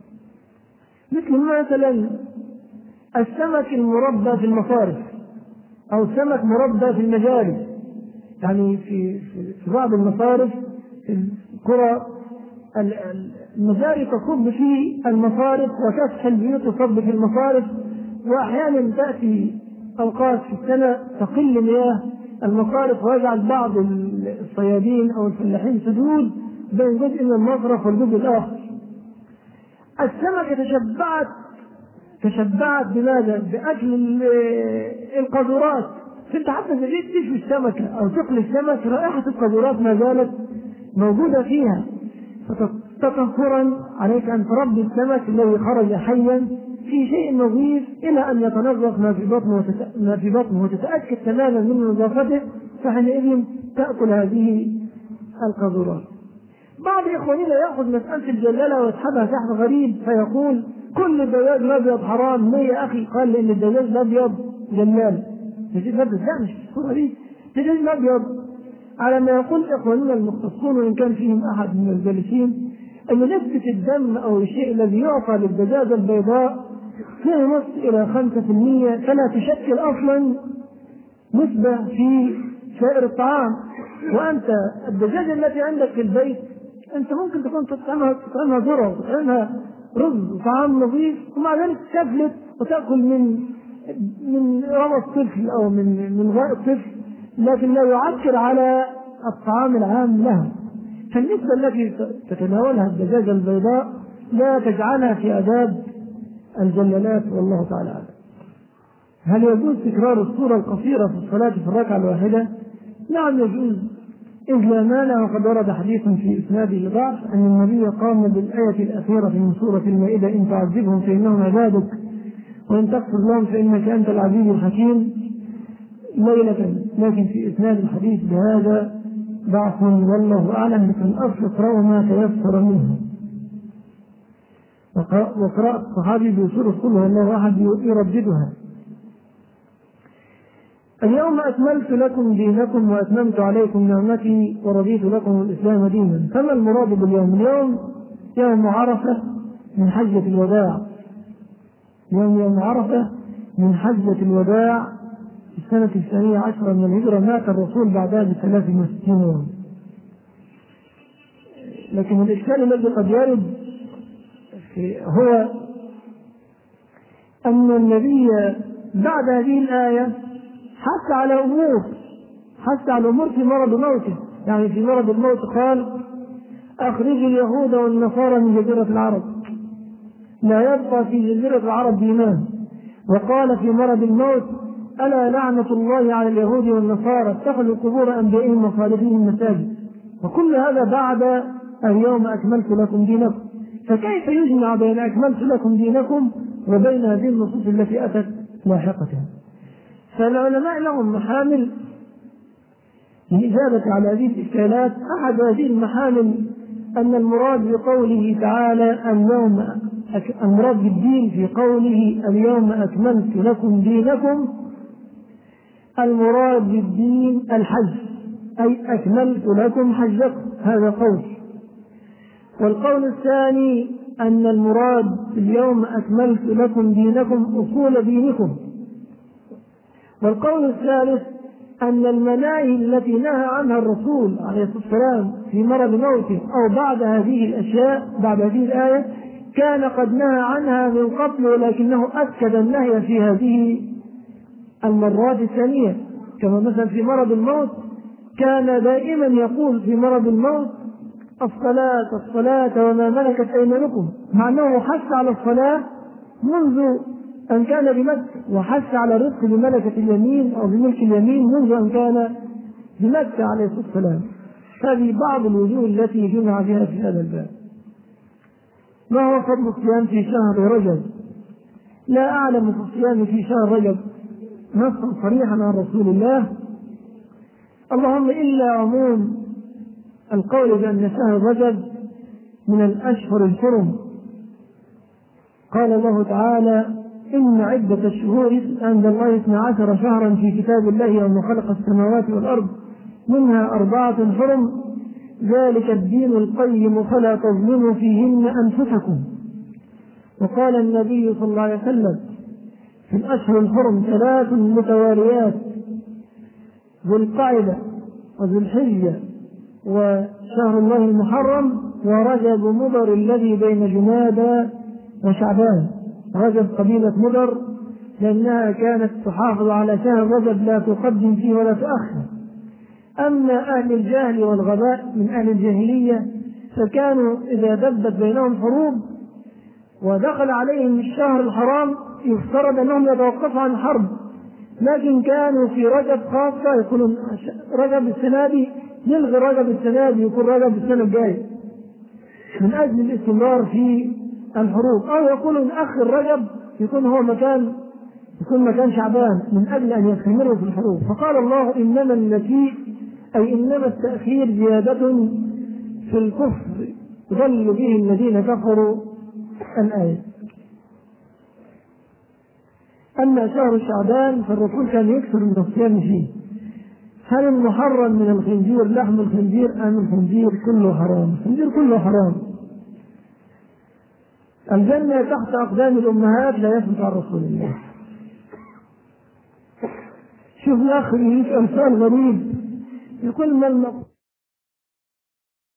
مثل مثلا السمك المربى في المصارف أو السمك مربى في المجاري. يعني في بعض المصارف في القرى المجاري تصب في المصارف وتسحل البيوت تصب في المصارف، وأحيانا تأتي أوقات في السنة تقل مياه المصارف ويجعل بعض الصيادين أو الفلاحين سدود بين جزء من المصرف والجزء الآخر. السمكة تشبعت بماذا؟ بأكل القاذورات. فأنت حتى إذا جيت تشوي السمكة أو تقلي السمك رائحة القاذورات ما زالت موجودة فيها. فتطهرا عليك أن تربي السمك الذي خرج حيا في شيء نظيف إلى أن يتنظف ما في بطنه وتتأكد تماما من نظافته، فحينئذ تأكل هذه القاذورات. بعض إخواننا يأخذ مسألة الجلالة ويسحبها سحب غريب فيقول كل الدجاج الأبيض حرام. ليه يا أخي؟ قال لأن الدجاج الأبيض جلال. لا مش الصورة دي. الدجاج الأبيض على ما يقول إخواننا المختصون وإن كان فيهم أحد من الجالسين أن نسبة الدم أو الشيء الذي يعطى للدجاجة البيضاء 2.5 إلى 5%، فلا تشكل أصلا نسبة في سائر الطعام. وأنت الدجاجة التي عندك في البيت أنت ممكن تكون تطعمها ذرة وتطعمها رز وطعام نظيف، ومع ذلك تفلت وتأكل من روى الطفل أو من غاء الطفل، لكن لا يعكر على الطعام العام لها. فالنسبة التي تتناولها الدجاجة البيضاء لا تجعلها في آداب الجلالات، والله تعالى أعلم. هل يجوز تكرار السورة القصيرة في الصلاة في الركعة الواحدة؟ نعم يجوز، إذ لا مانع. وقد ورد حديث في إسناده ضعف أن النبي قام بالآية الأخيرة من سورة المائدة إن تعذبهم فإنهم عبادك وإن تغفر لهم فإنك أنت العزيز الحكيم ليلة، لكن في إسناد الحديث بهذا ضعف والله أعلم. لكن الأصل اقرأوا ما تيسر منه. وقراءة الصحابي بسورة قل هو الله أحد يرددها. اليوم أكملت لكم دينكم وأتممت عليكم نعمتي ورضيت لكم الإسلام دينا. فما المراد باليوم؟ اليوم يوم عرفة من حجة الوداع. يوم عرفة من حجة الوداع في السنة 12 من الهجرة. مات الرسول بعدها ب63 يوم. لكن الإشكال الذي قد يرد هو أن النبي بعد هذه الآية حث على أمور في مرض موته. يعني في مرض الموت قال أخرجوا اليهود والنصارى من جزيرة العرب، لا يبقى في جزيرة العرب دينان. وقال في مرض الموت ألا لعنة الله على اليهود والنصارى اتخذوا قبور أنبيائهم وصالحين مساجد. وكل هذا بعد اليوم أكملت لكم دينكم. فكيف يجمع بين أكملت لكم دينكم وبين هذه النصوص التي أتت لاحقتها؟ فالعلماء لهم محامل لإجابة على هذه الإشكالات. أحد هذه المحامل أن المراد بقوله تعالى اليوم المراد بالدين في قوله اليوم أكملت لكم دينكم، المراد بالدين الحج، أي أكملت لكم حجكم. هذا قول. والقول الثاني أن المراد اليوم أكملت لكم دينكم أصول دينكم. والقول الثالث أن المناهي التي نهى عنها الرسول عليه الصلاة والسلام في مرض موته أو بعد هذه الأشياء بعد هذه الآية كان قد نهى عنها من قبل، ولكنه أكد النهي في هذه المرات الثانية. كما مثلا في مرض الموت كان دائما يقول في مرض الموت الصلاة وما ملكت أيمانكم، مع أنه حث على الصلاة منذ أن كان بمكة، وحث على الرزق بملكة اليمين أو بملك اليمين منذ أن كان بمكة عليه الصلاة والسلام. هذه بعض الوجوه التي جمع بها في هذا الباب. ما هو فضل الصيام في شهر رجب؟ لا أعلم في الصيام في شهر رجب نصا صريحا عن رسول الله، اللهم إلا عموم القول بأن شهر رجب من الأشهر الحرم. قال الله تعالى إن عدة الشهور عند الله 12 شهرا في كتاب الله يوم خلق السماوات والأرض منها 4 حرم ذلك الدين القيم فلا تظلموا فيهن أنفسكم. وقال النبي صلى الله عليه وسلم في الأشهر الحرم 3 متواليات: ذو القعدة وذو الحجة وشهر الله المحرم ورجب مضر الذي بين جمادى وشعبان. رجب قبيلة مضر لأنها كانت تحافظ على شهر رجب لا تقدم فيه ولا تؤخر. أما أهل الجهل والغباء من أهل الجاهلية فكانوا إذا دبت بينهم حروب ودخل عليهم الشهر الحرام يفترض أنهم يتوقفوا عن الحرب، لكن كانوا في رجب خاصة يقولون رجب السنة دي نلغي رجب السنة دي يكون رجب السنة الجاية من أجل الاستمرار في الحروب، أو يقولون نأخر رجب يكون هو مكان شعبان من أجل أن يستمروا في الحروب. فقال الله إنما النسيء أي إنما التأخير زيادة في الكفر ضل به الذين كفروا الآية. أما شهر شعبان فالرسول كان يكثر من الصيام فيه. هل المحرم من الخنزير لحم الخنزير أم الخنزير كله حرام؟ الخنزير كله حرام. الجنة تحت أقدام الأمهات لا يثبت عن رسول الله. شوف الأخ يسأل سؤال غريب يقول ما المقصود